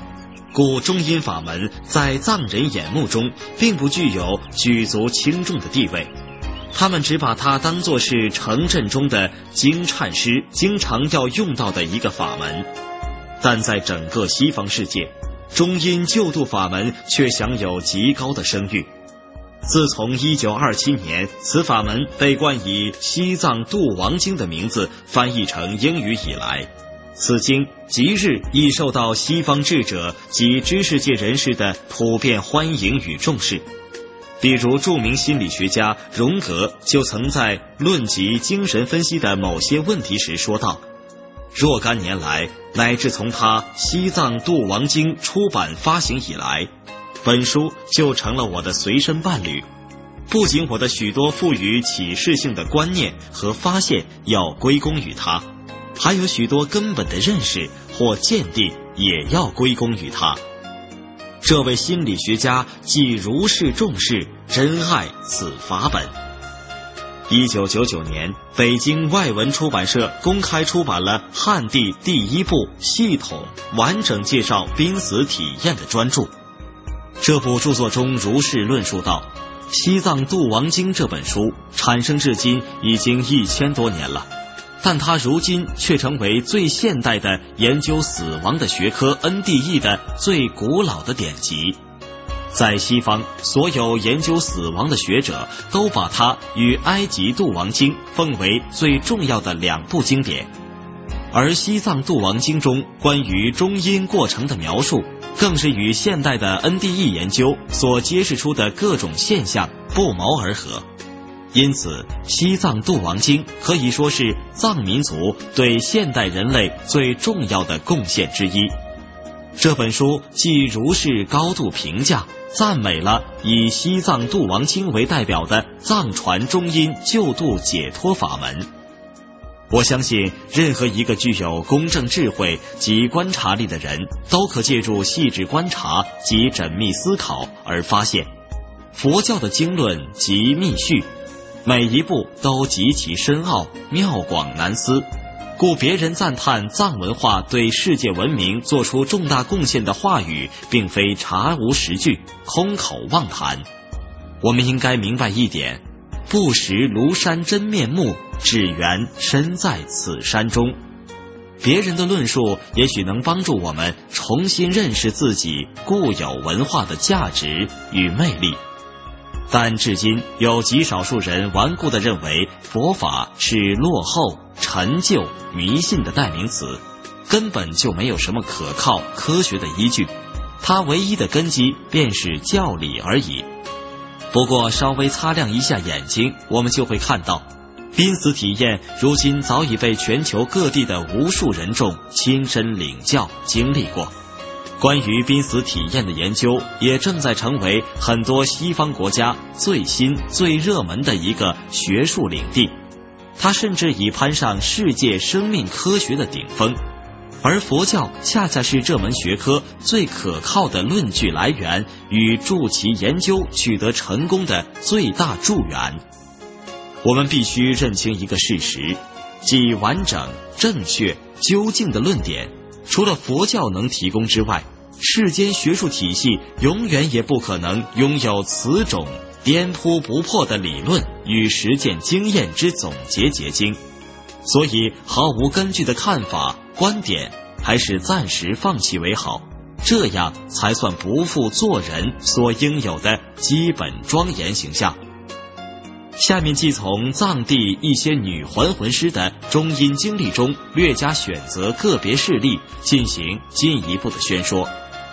故中阴法门在藏人眼目中并不具有举足轻重的地位，他们只把它当作是城镇中的经忏师经常要用到的一个法门。但在整个西方世界，中阴救度法门却享有极高的声誉。自从一九二七年此法门被冠以西藏度王经的名字翻译成英语以来，此经即日已受到西方智者及知识界人士的普遍欢迎与重视。比如著名心理学家荣格就曾在论及精神分析的某些问题时说道，若干年来，乃至从他《西藏度王经》出版发行以来，本书就成了我的随身伴侣。不仅我的许多赋予启示性的观念和发现要归功于它，还有许多根本的认识或鉴定也要归功于它。这位心理学家既如是重视，珍爱此法本。一九九九年，北京外文出版社公开出版了汉地第一部系统完整介绍濒死体验的专著。这部著作中如是论述道，西藏度王经这本书产生至今已经一千多年了，但它如今却成为最现代的研究死亡的学科 N D E 的最古老的典籍。在西方，所有研究死亡的学者都把它与埃及度王经奉为最重要的两部经典，而西藏度王经中关于中阴过程的描述，更是与现代的 N D E 研究所揭示出的各种现象不谋而合。因此，西藏度王经可以说是藏民族对现代人类最重要的贡献之一。这本书既如是高度评价赞美了以西藏度王经为代表的藏传中阴救度解脱法门。我相信任何一个具有公正智慧及观察力的人，都可借助细致观察及缜密思考而发现，佛教的经论及密序每一步都极其深奥，妙广难思，故别人赞叹藏文化对世界文明做出重大贡献的话语，并非查无实据，空口妄谈。我们应该明白一点，不识庐山真面目，只缘身在此山中。别人的论述也许能帮助我们重新认识自己固有文化的价值与魅力，但至今有极少数人顽固地认为佛法是落后、陈旧、迷信的代名词，根本就没有什么可靠科学的依据，它唯一的根基便是教理而已。不过稍微擦亮一下眼睛，我们就会看到，濒死体验如今早已被全球各地的无数人众亲身领教经历过。关于濒死体验的研究也正在成为很多西方国家最新最热门的一个学术领地，它甚至已攀上世界生命科学的顶峰，而佛教恰恰是这门学科最可靠的论据来源与助其研究取得成功的最大助缘。我们必须认清一个事实，即完整、正确、究竟的论点除了佛教能提供之外，世间学术体系永远也不可能拥有此种颠扑不破的理论与实践经验之总结结晶。所以毫无根据的看法观点还是暂时放弃为好，这样才算不负做人所应有的基本庄严形象。下面即从藏地一些女还魂师的中阴经历中略加选择个别事例进行进一步的宣说。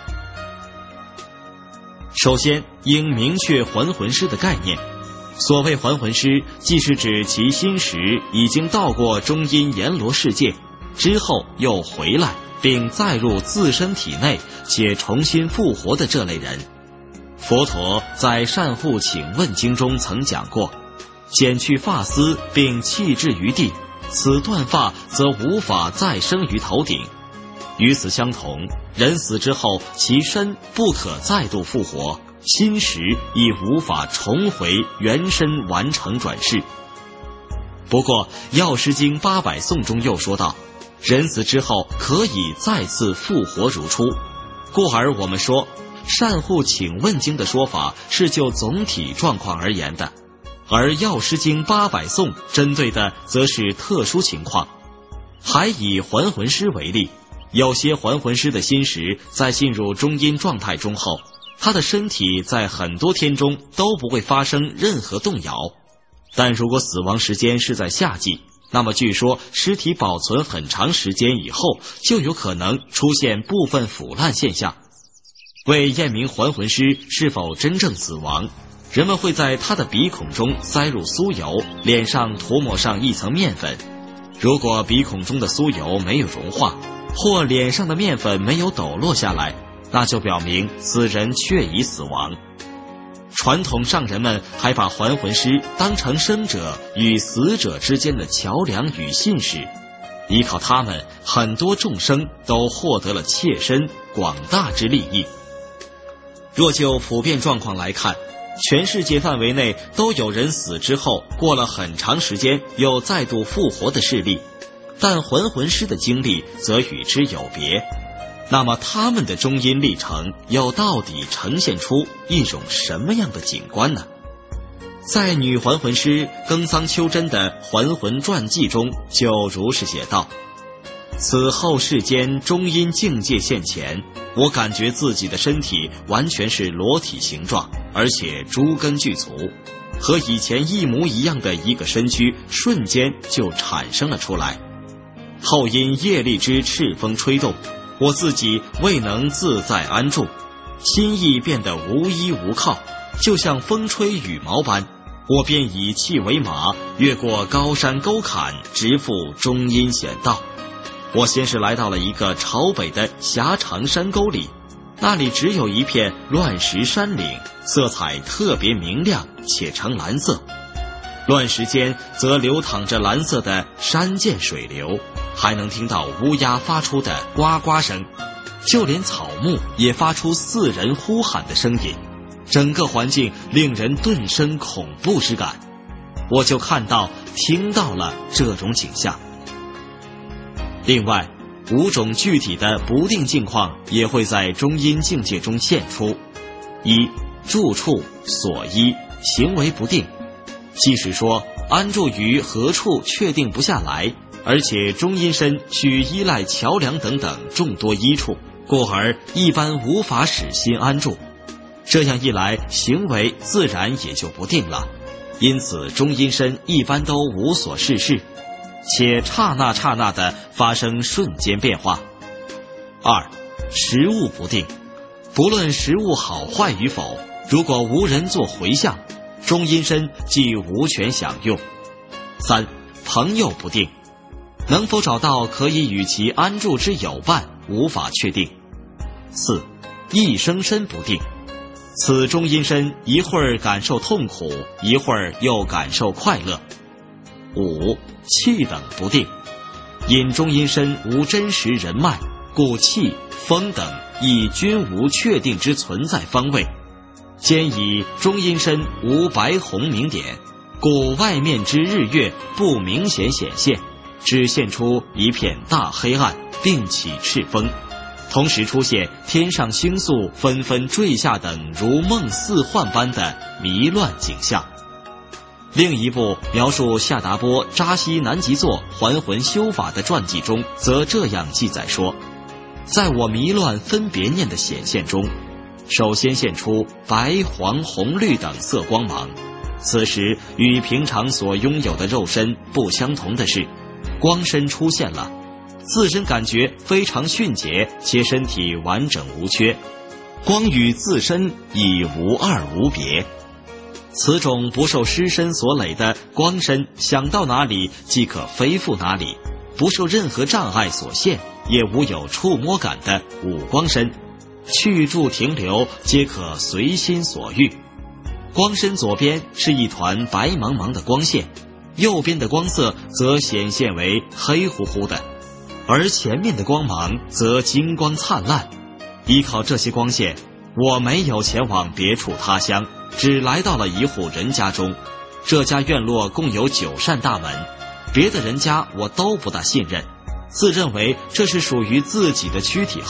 首先应明确还魂师的概念，所谓还魂师，既是指其心识已经到过中阴阎罗世界之后又回来并再入自身体内且重新复活的这类人。佛陀在善护请问经中曾讲过，剪去发丝并弃置于地，此断发则无法再生于头顶。与此相同，人死之后其身不可再度复活，心识亦无法重回原身完成转世。不过药师经八百颂中又说道，人死之后可以再次复活如初， 故而我们说善护请问经的说法是就总体状况而言的，而药师经八百颂针对的则是特殊情况。还以还魂师为例，有些还魂师的心识在进入中阴状态中后，他的身体在很多天中都不会发生任何动摇，但如果死亡时间是在夏季，那么据说尸体保存很长时间以后，就有可能出现部分腐烂现象。为验明还魂师是否真正死亡，人们会在他的鼻孔中塞入酥油，脸上涂抹上一层面粉。如果鼻孔中的酥油没有融化，或脸上的面粉没有抖落下来，那就表明此人确已死亡。传统上人们还把还魂师当成生者与死者之间的桥梁与信使，依靠他们，很多众生都获得了切身广大之利益。若就普遍状况来看，全世界范围内都有人死之后过了很长时间又再度复活的事例，但还魂师的经历则与之有别。那么他们的中阴历程又到底呈现出一种什么样的景观呢？在女还魂师耕桑秋真的还魂传记中就如是写道：此后世间中阴境界现前，我感觉自己的身体完全是裸体形状，而且诸根具足，和以前一模一样的一个身躯瞬间就产生了出来。后因业力之赤风吹动，我自己未能自在安住，心意变得无依无靠，就像风吹羽毛般，我便以气为马，越过高山沟坎，直赴中阴险道。我先是来到了一个朝北的狭长山沟里，那里只有一片乱石山岭，色彩特别明亮且呈蓝色，乱石间则流淌着蓝色的山涧水流，还能听到乌鸦发出的呱呱声，就连草木也发出似人呼喊的声音，整个环境令人顿生恐怖之感。我就看到听到了这种景象。另外，五种具体的不定境况也会在中阴境界中现出。一、住处、所依、行为不定，即使说安住于何处确定不下来，而且中阴身需依赖桥梁等等众多依处，故而一般无法使心安住。这样一来，行为自然也就不定了，因此中阴身一般都无所事事，且刹那刹那地发生瞬间变化。二、食物不定，不论食物好坏与否，如果无人做回向，中阴身即无权享用。三、朋友不定，能否找到可以与其安住之友伴，无法确定。四、一生身不定，此中阴身一会儿感受痛苦，一会儿又感受快乐。五、气等不定，因中阴身无真实人脉，故气、风等亦均无确定之存在方位。兼以中阴身无白红明点，故外面之日月不明显显现，只现出一片大黑暗，并起赤风，同时出现天上星宿纷纷坠下等如梦似幻般的迷乱景象。另一部描述夏达波扎西南极座还魂修法的传记中则这样记载说，在我迷乱分别念的显现中，首先现出白、黄、红、绿等色光芒。此时与平常所拥有的肉身不相同的是，光身出现了，自身感觉非常迅捷，且身体完整无缺，光与自身已无二无别。此种不受尸身所累的光身，想到哪里即可飞赴哪里，不受任何障碍所限，也无有触摸感的五光身，去住停留皆可随心所欲。光身左边是一团白茫茫的光线，右边的光色则显现为黑乎乎的，而前面的光芒则金光灿烂。依靠这些光线，我没有前往别处他乡，只来到了一户人家中。这家院落共有九扇大门，别的人家我都不大信任，自认为这是属于自己的躯体后，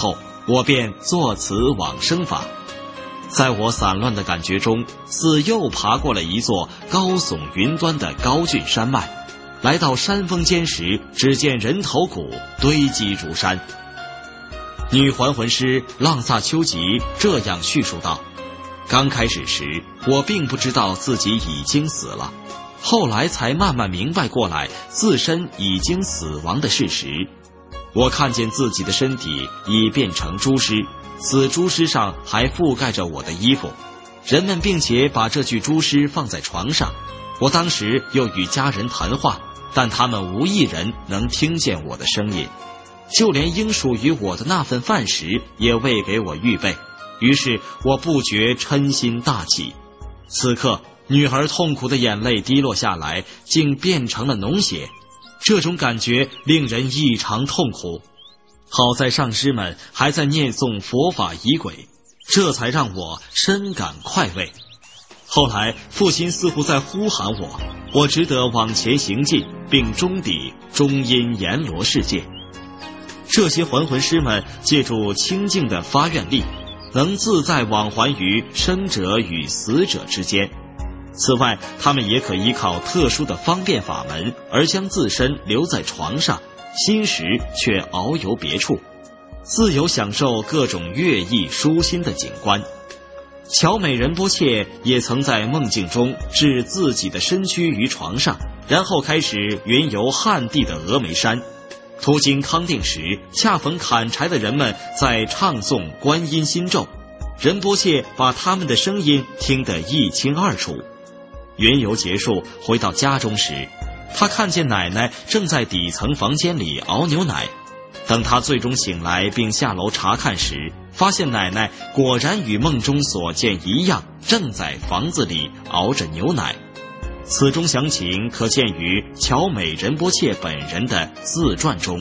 我便作此往生法。在我散乱的感觉中，似又爬过了一座高耸云端的高峻山脉。来到山峰间时，只见人头谷堆积如山。女还魂师浪萨秋吉这样叙述道：刚开始时，我并不知道自己已经死了，后来才慢慢明白过来自身已经死亡的事实。我看见自己的身体已变成猪尸，此猪尸上还覆盖着我的衣服，人们并且把这具猪尸放在床上。我当时又与家人谈话，但他们无一人能听见我的声音，就连应属于我的那份饭食也未给我预备。于是我不觉嗔心大起。此刻女儿痛苦的眼泪滴落下来，竟变成了脓血，这种感觉令人异常痛苦。好在上师们还在念诵佛法仪轨，这才让我深感快慰。后来父亲似乎在呼喊我，我只得往前行进，并终抵中阴阎罗世界。这些还魂师们借助清净的发愿力，能自在往还于生者与死者之间。此外，他们也可依靠特殊的方便法门，而将自身留在床上，心识却遨游别处，自由享受各种悦意舒心的景观。乔美仁波切也曾在梦境中置自己的身躯于床上，然后开始云游汉地的峨眉山。途经康定时，恰逢砍柴的人们在唱诵观音心咒，仁波切把他们的声音听得一清二楚。云游结束，回到家中时，他看见奶奶正在底层房间里熬牛奶。等他最终醒来并下楼查看时，发现奶奶果然与梦中所见一样，正在房子里熬着牛奶。此中详情可见于乔美仁波切本人的自传中。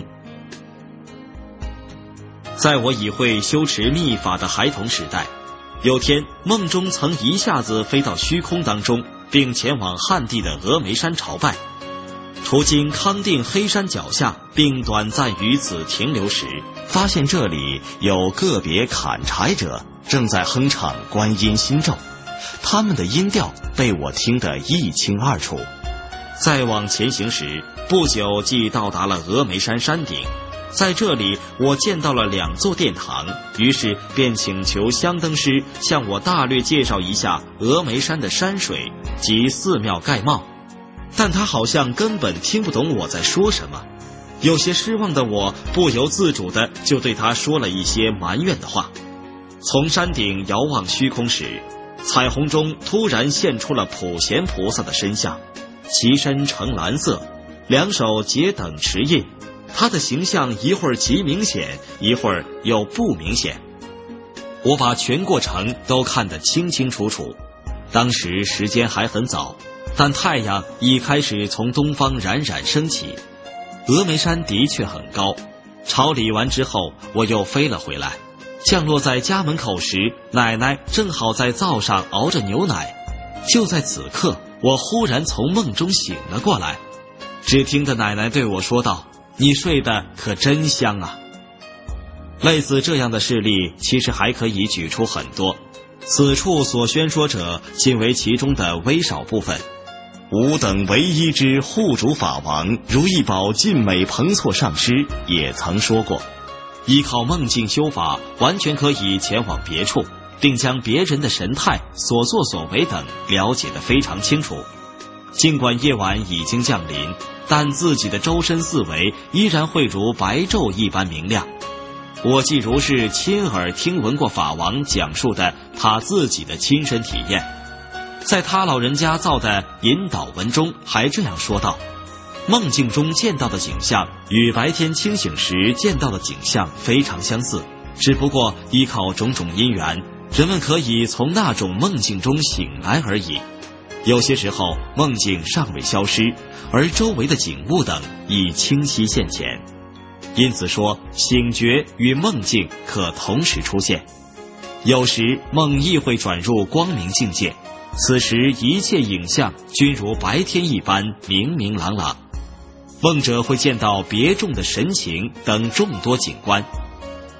在我已会修持密法的孩童时代，有天梦中曾一下子飞到虚空当中，并前往汉地的峨眉山朝拜。途经康定黑山脚下，并短暂于此停留时，发现这里有个别砍柴者正在哼唱观音心咒，他们的音调被我听得一清二楚。再往前行时，不久即到达了峨眉山山顶。在这里我见到了两座殿堂，于是便请求香灯师向我大略介绍一下峨眉山的山水及寺庙概貌，但他好像根本听不懂我在说什么。有些失望的我不由自主地就对他说了一些埋怨的话。从山顶遥望虚空时，彩虹中突然现出了普贤菩萨的身像，其身呈蓝色，两手结等持印，他的形象一会儿极明显，一会儿又不明显。我把全过程都看得清清楚楚。当时时间还很早，但太阳已开始从东方冉冉升起。峨眉山的确很高，朝礼完之后，我又飞了回来。降落在家门口时，奶奶正好在灶上熬着牛奶。就在此刻，我忽然从梦中醒了过来，只听得奶奶对我说道：“你睡得可真香啊！”类似这样的事例其实还可以举出很多，此处所宣说者仅为其中的微少部分。吾等唯一之护主法王如意宝晋美彭措上师也曾说过，依靠梦境修法，完全可以前往别处，并将别人的神态、所作所为等了解得非常清楚。尽管夜晚已经降临，但自己的周身四围依然会如白昼一般明亮。我既如是亲耳听闻过法王讲述的他自己的亲身体验，在他老人家造的引导文中还这样说道：梦境中见到的景象与白天清醒时见到的景象非常相似，只不过依靠种种因缘，人们可以从那种梦境中醒来而已。有些时候梦境尚未消失，而周围的景物等已清晰现前。因此说，醒觉与梦境可同时出现。有时梦亦会转入光明境界，此时一切影像均如白天一般明明朗朗。梦者会见到别众的神情等众多景观。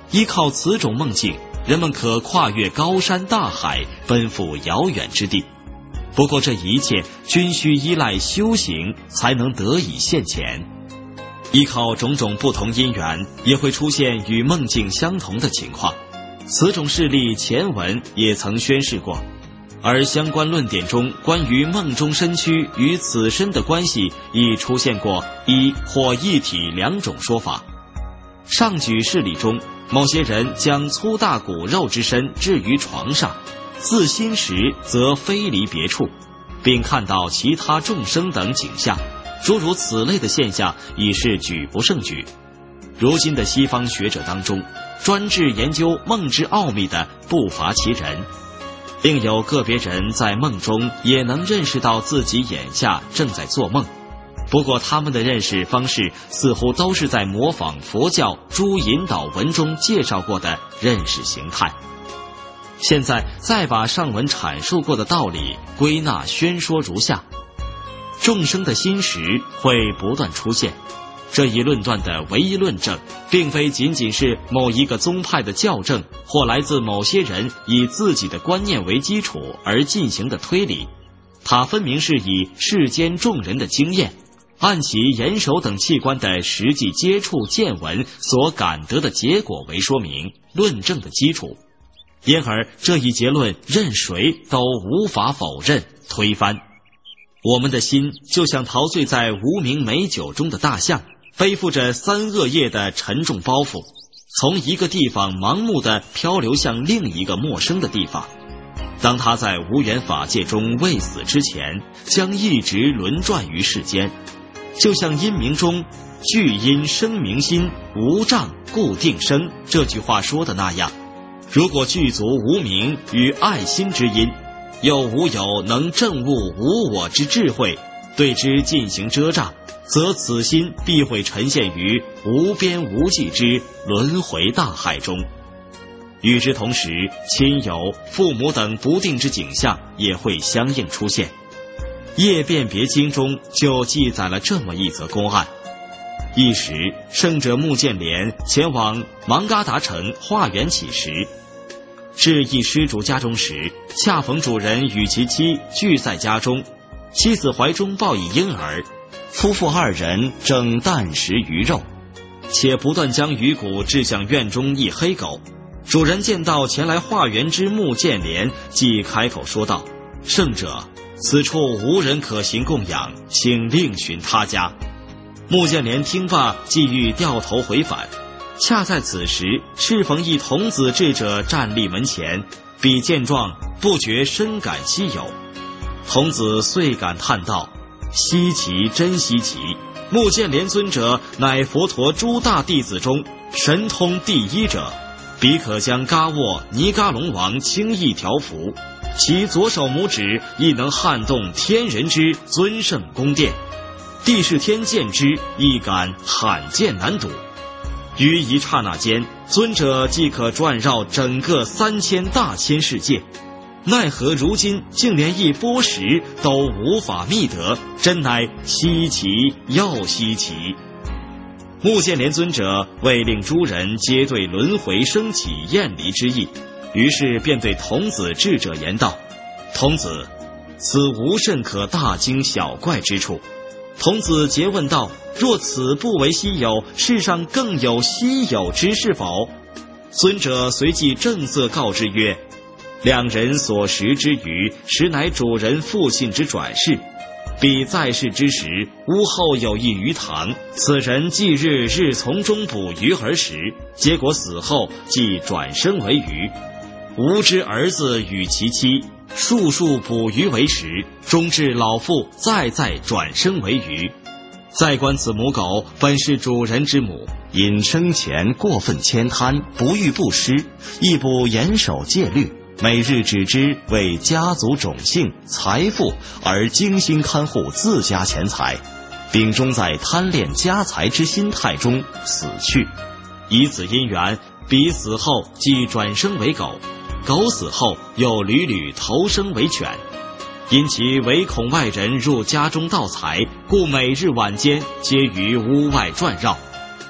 依靠此种梦境，人们可跨越高山大海，奔赴遥远之地。不过这一切均需依赖修行才能得以现前。依靠种种不同因缘，也会出现与梦境相同的情况。此种事例前文也曾宣示过，而相关论点中关于梦中身躯与此身的关系已出现过一或一体两种说法。上举事例中，某些人将粗大骨肉之身置于床上，自心时则飞离别处，并看到其他众生等景象，诸如此类的现象已是举不胜举。如今的西方学者当中，专制研究梦之奥秘的不乏其人，另有个别人在梦中也能认识到自己眼下正在做梦，不过他们的认识方式似乎都是在模仿佛教诸引导文中介绍过的认识形态。现在再把上文阐述过的道理归纳宣说如下：众生的心识会不断出现，这一论断的唯一论证，并非仅仅是某一个宗派的校正，或来自某些人以自己的观念为基础而进行的推理，它分明是以世间众人的经验，按其眼手等器官的实际接触见闻所感得的结果为说明论证的基础，因而这一结论任谁都无法否认推翻。我们的心就像陶醉在无名美酒中的大象，背负着三恶业的沉重包袱，从一个地方盲目地漂流向另一个陌生的地方。当他在无缘法界中未死之前，将一直轮转于世间，就像音明中具因生明心，无障故定生这句话说的那样，如果具足无明与爱心之因，又无有能证悟无我之智慧，对之进行遮障，则此心必会沉陷于无边无际之轮回大海中。与之同时，亲友、父母等不定之景象也会相应出现。业辨别经中就记载了这么一则公案：一时，圣者目犍连前往芒嘎达城化缘乞食，至一施主家中时，恰逢主人与其妻聚在家中，妻子怀中抱以婴儿，夫妇二人正啖食鱼肉，且不断将鱼骨掷向院中一黑狗。主人见到前来化缘之目犍连，即开口说道：圣者，此处无人可行供养，请另寻他家。目犍连听罢，即欲掉头回返，恰在此时，适逢一童子智者站立门前，彼见状，不觉深感稀有。童子遂感叹道：稀奇，真稀奇！目犍连尊者乃佛陀诸大弟子中神通第一者，彼可将嘎沃尼嘎龙王轻易调伏，其左手拇指亦能撼动天人之尊圣宫殿，地势天见之，亦感罕见难睹。于一刹那间，尊者即可转绕整个三千大千世界，奈何如今竟连一波石都无法觅得，真乃稀奇又稀奇。目犍连尊者为令诸人皆对轮回升起厌离之意，于是便对童子智者言道：童子，此无甚可大惊小怪之处。童子诘问道：若此不为稀有，世上更有稀有之事否？尊者随即正色告知曰：两人所食之鱼，实乃主人父亲之转世。彼在世之时，屋后有一鱼塘，此人即日日从中捕鱼而食，结果死后即转生为鱼。吾之儿子与其妻，数数捕鱼为食，终至老父再再转生为鱼。再观此母狗，本是主人之母，因生前过分悭贪，不欲不施，亦不严守戒律，每日只知为家族种姓财富而精心看护自家钱财，并终在贪恋家财之心态中死去。以此因缘，彼死后即转生为狗，狗死后又屡屡投生为犬。因其唯恐外人入家中盗财，故每日晚间皆于屋外转绕。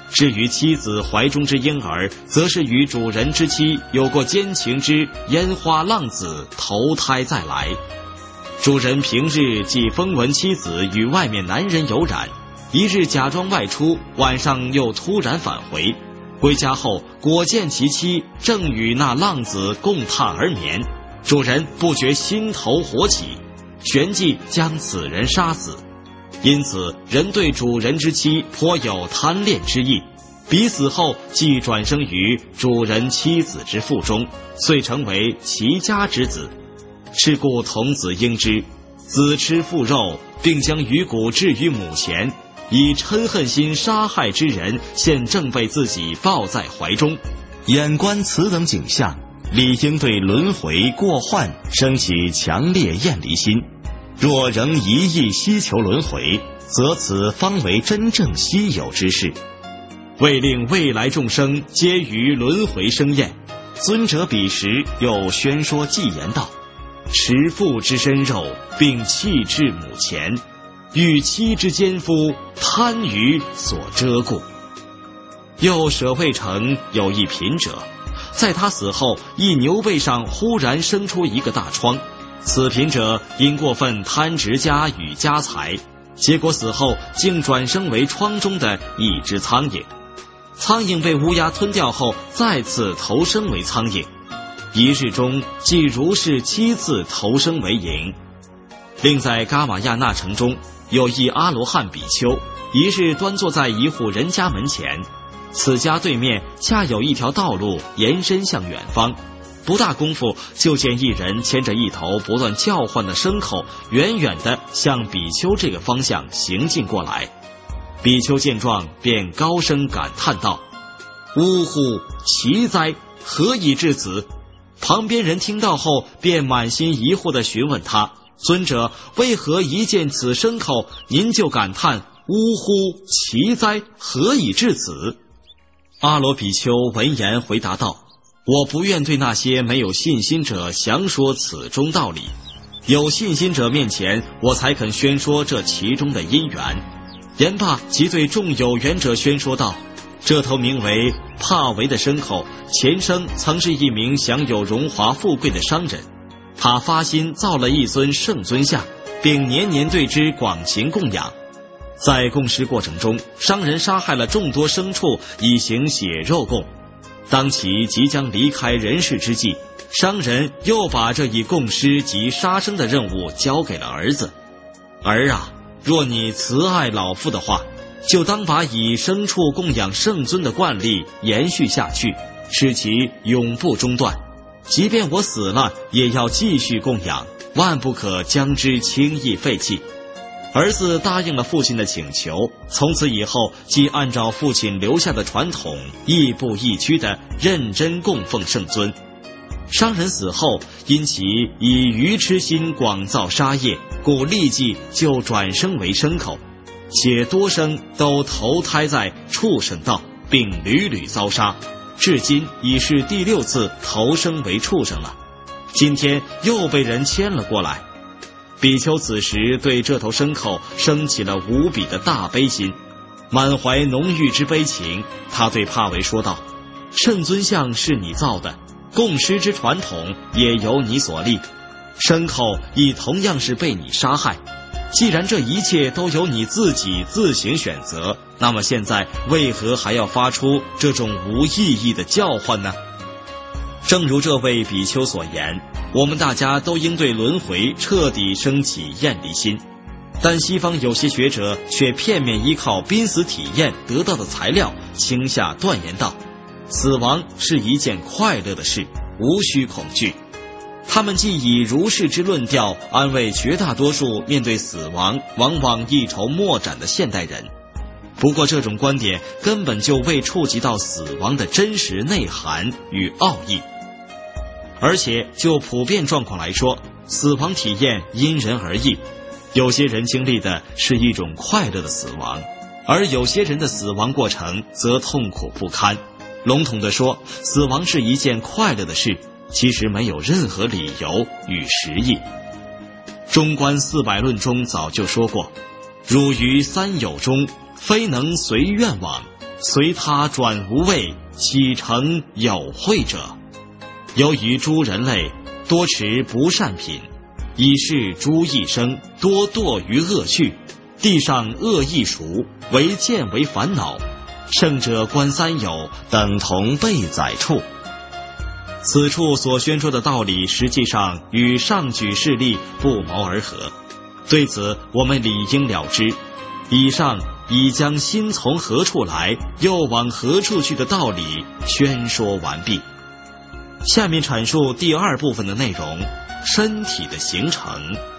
至于妻子怀中之婴儿，则是与主人之妻有过奸情之烟花浪子投胎再来。主人平日既风闻妻子与外面男人有染，一日假装外出，晚上又突然返回，回家后果见其妻正与那浪子共榻而眠，主人不觉心头火起，旋即将此人杀死。因此人对主人之妻颇有贪恋之意，彼死后即转生于主人妻子之腹中，遂成为其家之子。是故童子应知，子吃父肉，并将鱼骨置于母前，以嗔恨心杀害之人，现正被自己抱在怀中。 眼观此等景象，理应对轮回过患生起强烈厌离心。若仍一意希求轮回，则此方为真正稀有之事。 为令未来众生皆于轮回生厌，尊者彼时又宣说偈言道：持父之身肉，并弃至母前，与妻之奸夫，贪于所遮故。又舍卫城有一贫者，在他死后，一牛背上忽然生出一个大疮。此贫者因过分贪执家与家财，结果死后竟转生为疮中的一只苍蝇。苍蝇被乌鸦吞掉后，再次投生为苍蝇。一日中，即如是七次投生为蝇。另在噶玛亚那城中，有一阿罗汉比丘，一日端坐在一户人家门前，此家对面恰有一条道路延伸向远方。不大功夫，就见一人牵着一头不断叫唤的牲口，远远地向比丘这个方向行进过来。比丘见状，便高声感叹道：呜呼，奇哉，何以至此？旁边人听到后，便满心疑惑地询问他：尊者，为何一见此牲口，您就感叹呜呼，奇哉，何以至此？阿罗比丘闻言回答道：我不愿对那些没有信心者详说此中道理，有信心者面前，我才肯宣说这其中的因缘。言罢，即对众有缘者宣说道：这头名为帕维的牲口，前生曾是一名享有荣华富贵的商人，他发心造了一尊圣尊像，并年年对之广行供养。在供施过程中，商人杀害了众多牲畜，以行血肉供。当其即将离开人世之际，商人又把这一供施及杀生的任务交给了儿子。儿啊，若你慈爱老父的话，就当把以牲畜供养圣尊的惯例延续下去，使其永不中断。即便我死了，也要继续供养，万不可将之轻易废弃。儿子答应了父亲的请求，从此以后即按照父亲留下的传统，亦步亦趋地认真供奉圣尊。商人死后，因其以愚痴心广造杀业，故立即就转生为牲口，且多生都投胎在畜生道，并屡屡遭杀，至今已是第六次投生为畜生了。今天又被人牵了过来。比丘此时对这头牲口升起了无比的大悲心，满怀浓郁之悲情，他对帕维说道：圣尊像是你造的，供施之传统也由你所立，牲口亦同样是被你杀害。既然这一切都由你自己自行选择，那么现在为何还要发出这种无意义的叫唤呢？正如这位比丘所言，我们大家都应对轮回彻底升起厌离心，但西方有些学者却片面依靠濒死体验得到的材料，倾下断言道：死亡是一件快乐的事，无需恐惧。他们既以如是之论调安慰绝大多数面对死亡往往一筹莫展的现代人，不过这种观点根本就未触及到死亡的真实内涵与奥义。而且就普遍状况来说，死亡体验因人而异，有些人经历的是一种快乐的死亡，而有些人的死亡过程则痛苦不堪。笼统地说，死亡是一件快乐的事，其实没有任何理由与实意。中观四百论中早就说过：汝于三有中，非能随愿往， 随他转无畏，岂成有慧者？由于诸人类多持不善品，以是诸一生多堕于恶趣，地上恶亦熟，唯见为烦恼。圣者观三有，等同被宰处。此处所宣说的道理，实际上与上举事例不谋而合。对此，我们理应了知。以上已将心从何处来，又往何处去的道理宣说完毕。下面阐述第二部分的内容：身体的形成。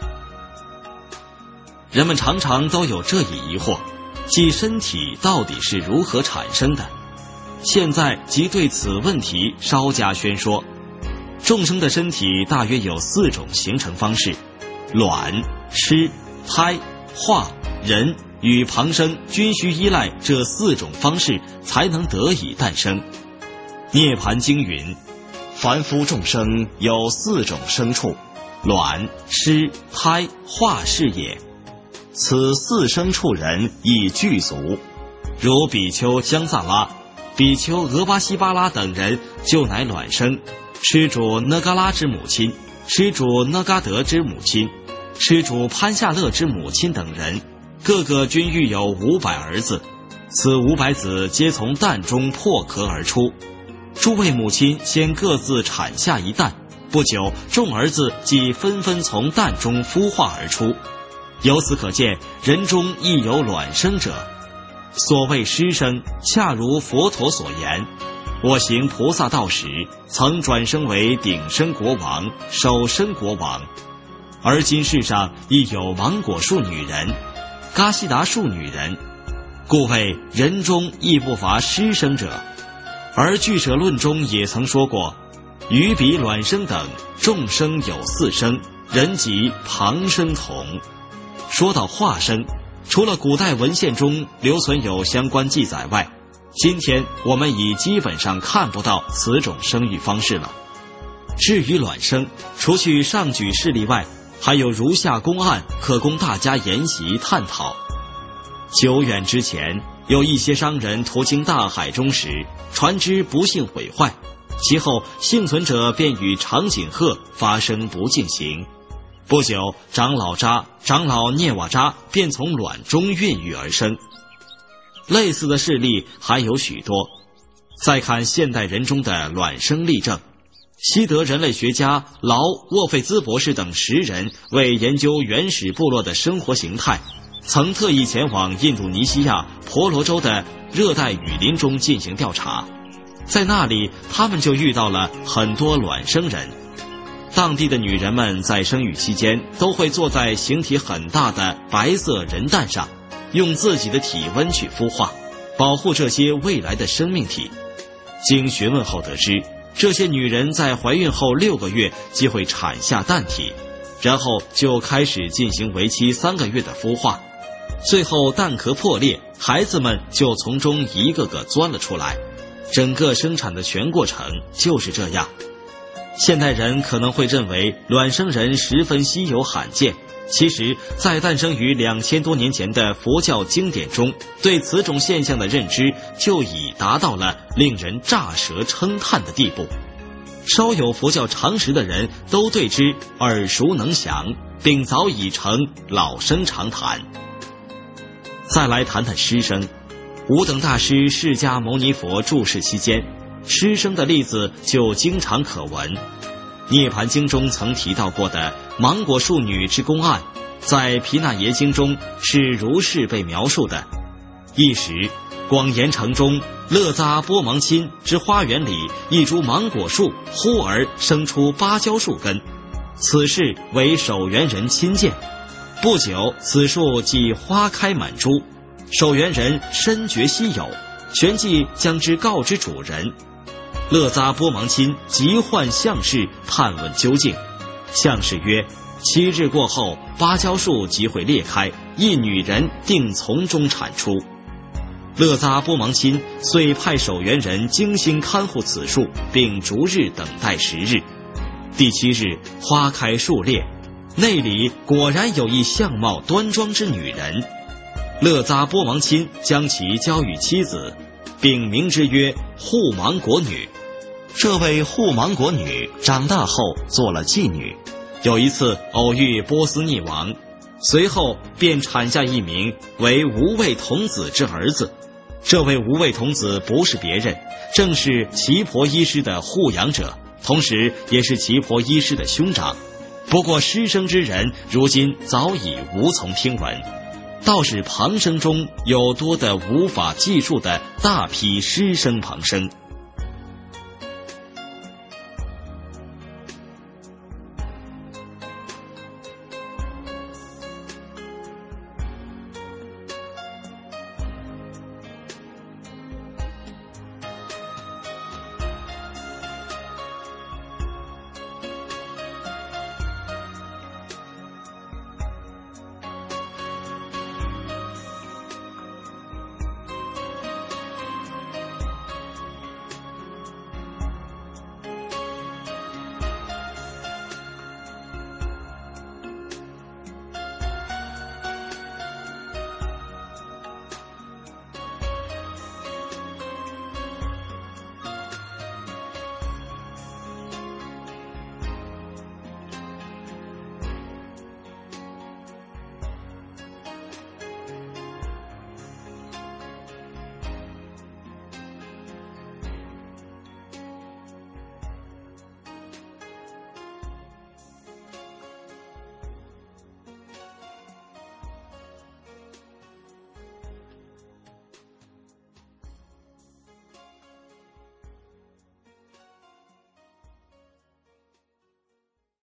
人们常常都有这一疑惑，即身体到底是如何产生的？现在即对此问题稍加宣说。众生的身体大约有四种形成方式：卵、湿、胎、化、人与旁生均需依赖这四种方式才能得以诞生。涅盘经云：凡夫众生有四种生处，卵、湿、胎、化是也。此四生处人亦具足，如比丘香萨拉、比丘俄巴西巴拉等人，就乃卵生，施主那嘎拉之母亲，施主那嘎德之母亲，施主潘夏勒之母亲等人，个个均育有五百儿子。此五百子皆从蛋中破壳而出。诸位母亲先各自产下一蛋，不久众儿子即纷纷从蛋中孵化而出。由此可见，人中亦有卵生者。所谓湿生，恰如佛陀所言：我行菩萨道时，曾转生为顶生国王、首生国王。而今世上亦有芒果树女人、嘎悉达树女人，故谓人中亦不乏湿生者。而俱舍论中也曾说过：鱼比卵生等，众生有四生，人即旁生同。说到化生，除了古代文献中留存有相关记载外，今天我们已基本上看不到此种生育方式了。至于卵生，除去上举事例外，还有如下公案可供大家研习探讨。久远之前，有一些商人途经大海中时，船只不幸毁坏，其后幸存者便与长颈鹤发生不敬行。不久，长老扎、长老涅瓦扎便从卵中孕育而生。类似的事例还有许多。再看现代人中的卵生例证，西德人类学家劳沃费兹博士等十人为研究原始部落的生活形态，曾特意前往印度尼西亚婆罗洲的热带雨林中进行调查。在那里，他们就遇到了很多卵生人。当地的女人们在生育期间都会坐在形体很大的白色人蛋上，用自己的体温去孵化，保护这些未来的生命体。经询问后得知，这些女人在怀孕后六个月即会产下蛋体，然后就开始进行为期三个月的孵化，最后蛋壳破裂，孩子们就从中一个个钻了出来。整个生产的全过程就是这样。现代人可能会认为卵生人十分稀有罕见，其实在诞生于两千多年前的佛教经典中，对此种现象的认知就已达到了令人乍舌称叹的地步。稍有佛教常识的人都对之耳熟能详，并早已成老生常谈。再来谈谈湿生。吾等大师释迦牟尼佛住世期间，湿生的例子就经常可闻。涅盘经中曾提到过的芒果树女之公案，在毗那耶经中是如是被描述的。一时，广严城中勒扎波芒钦之花园里，一株芒果树忽而生出芭蕉树根，此事为守园人亲见。不久，此树即花开满株，守园人深觉稀有，旋即将之告知主人。勒扎波芒钦急唤相士探问究竟。相士曰：七日过后，芭蕉树即会裂开，一女人定从中产出。勒扎波芒钦遂派守园人精心看护此树，并逐日等待时日。第七日，花开树裂，内里果然有一相貌端庄之女人。勒扎波芒钦将其交与妻子， 并名之曰护芒国女。这位护芒国女长大后做了妓女，有一次偶遇波斯匿王，随后便产下一名为无畏童子之儿子。这位无畏童子不是别人，正是奇婆医师的护养者，同时也是奇婆医师的兄长。不过师生之人如今早已无从听闻，倒是旁生中有多的无法计数的大批师生旁生。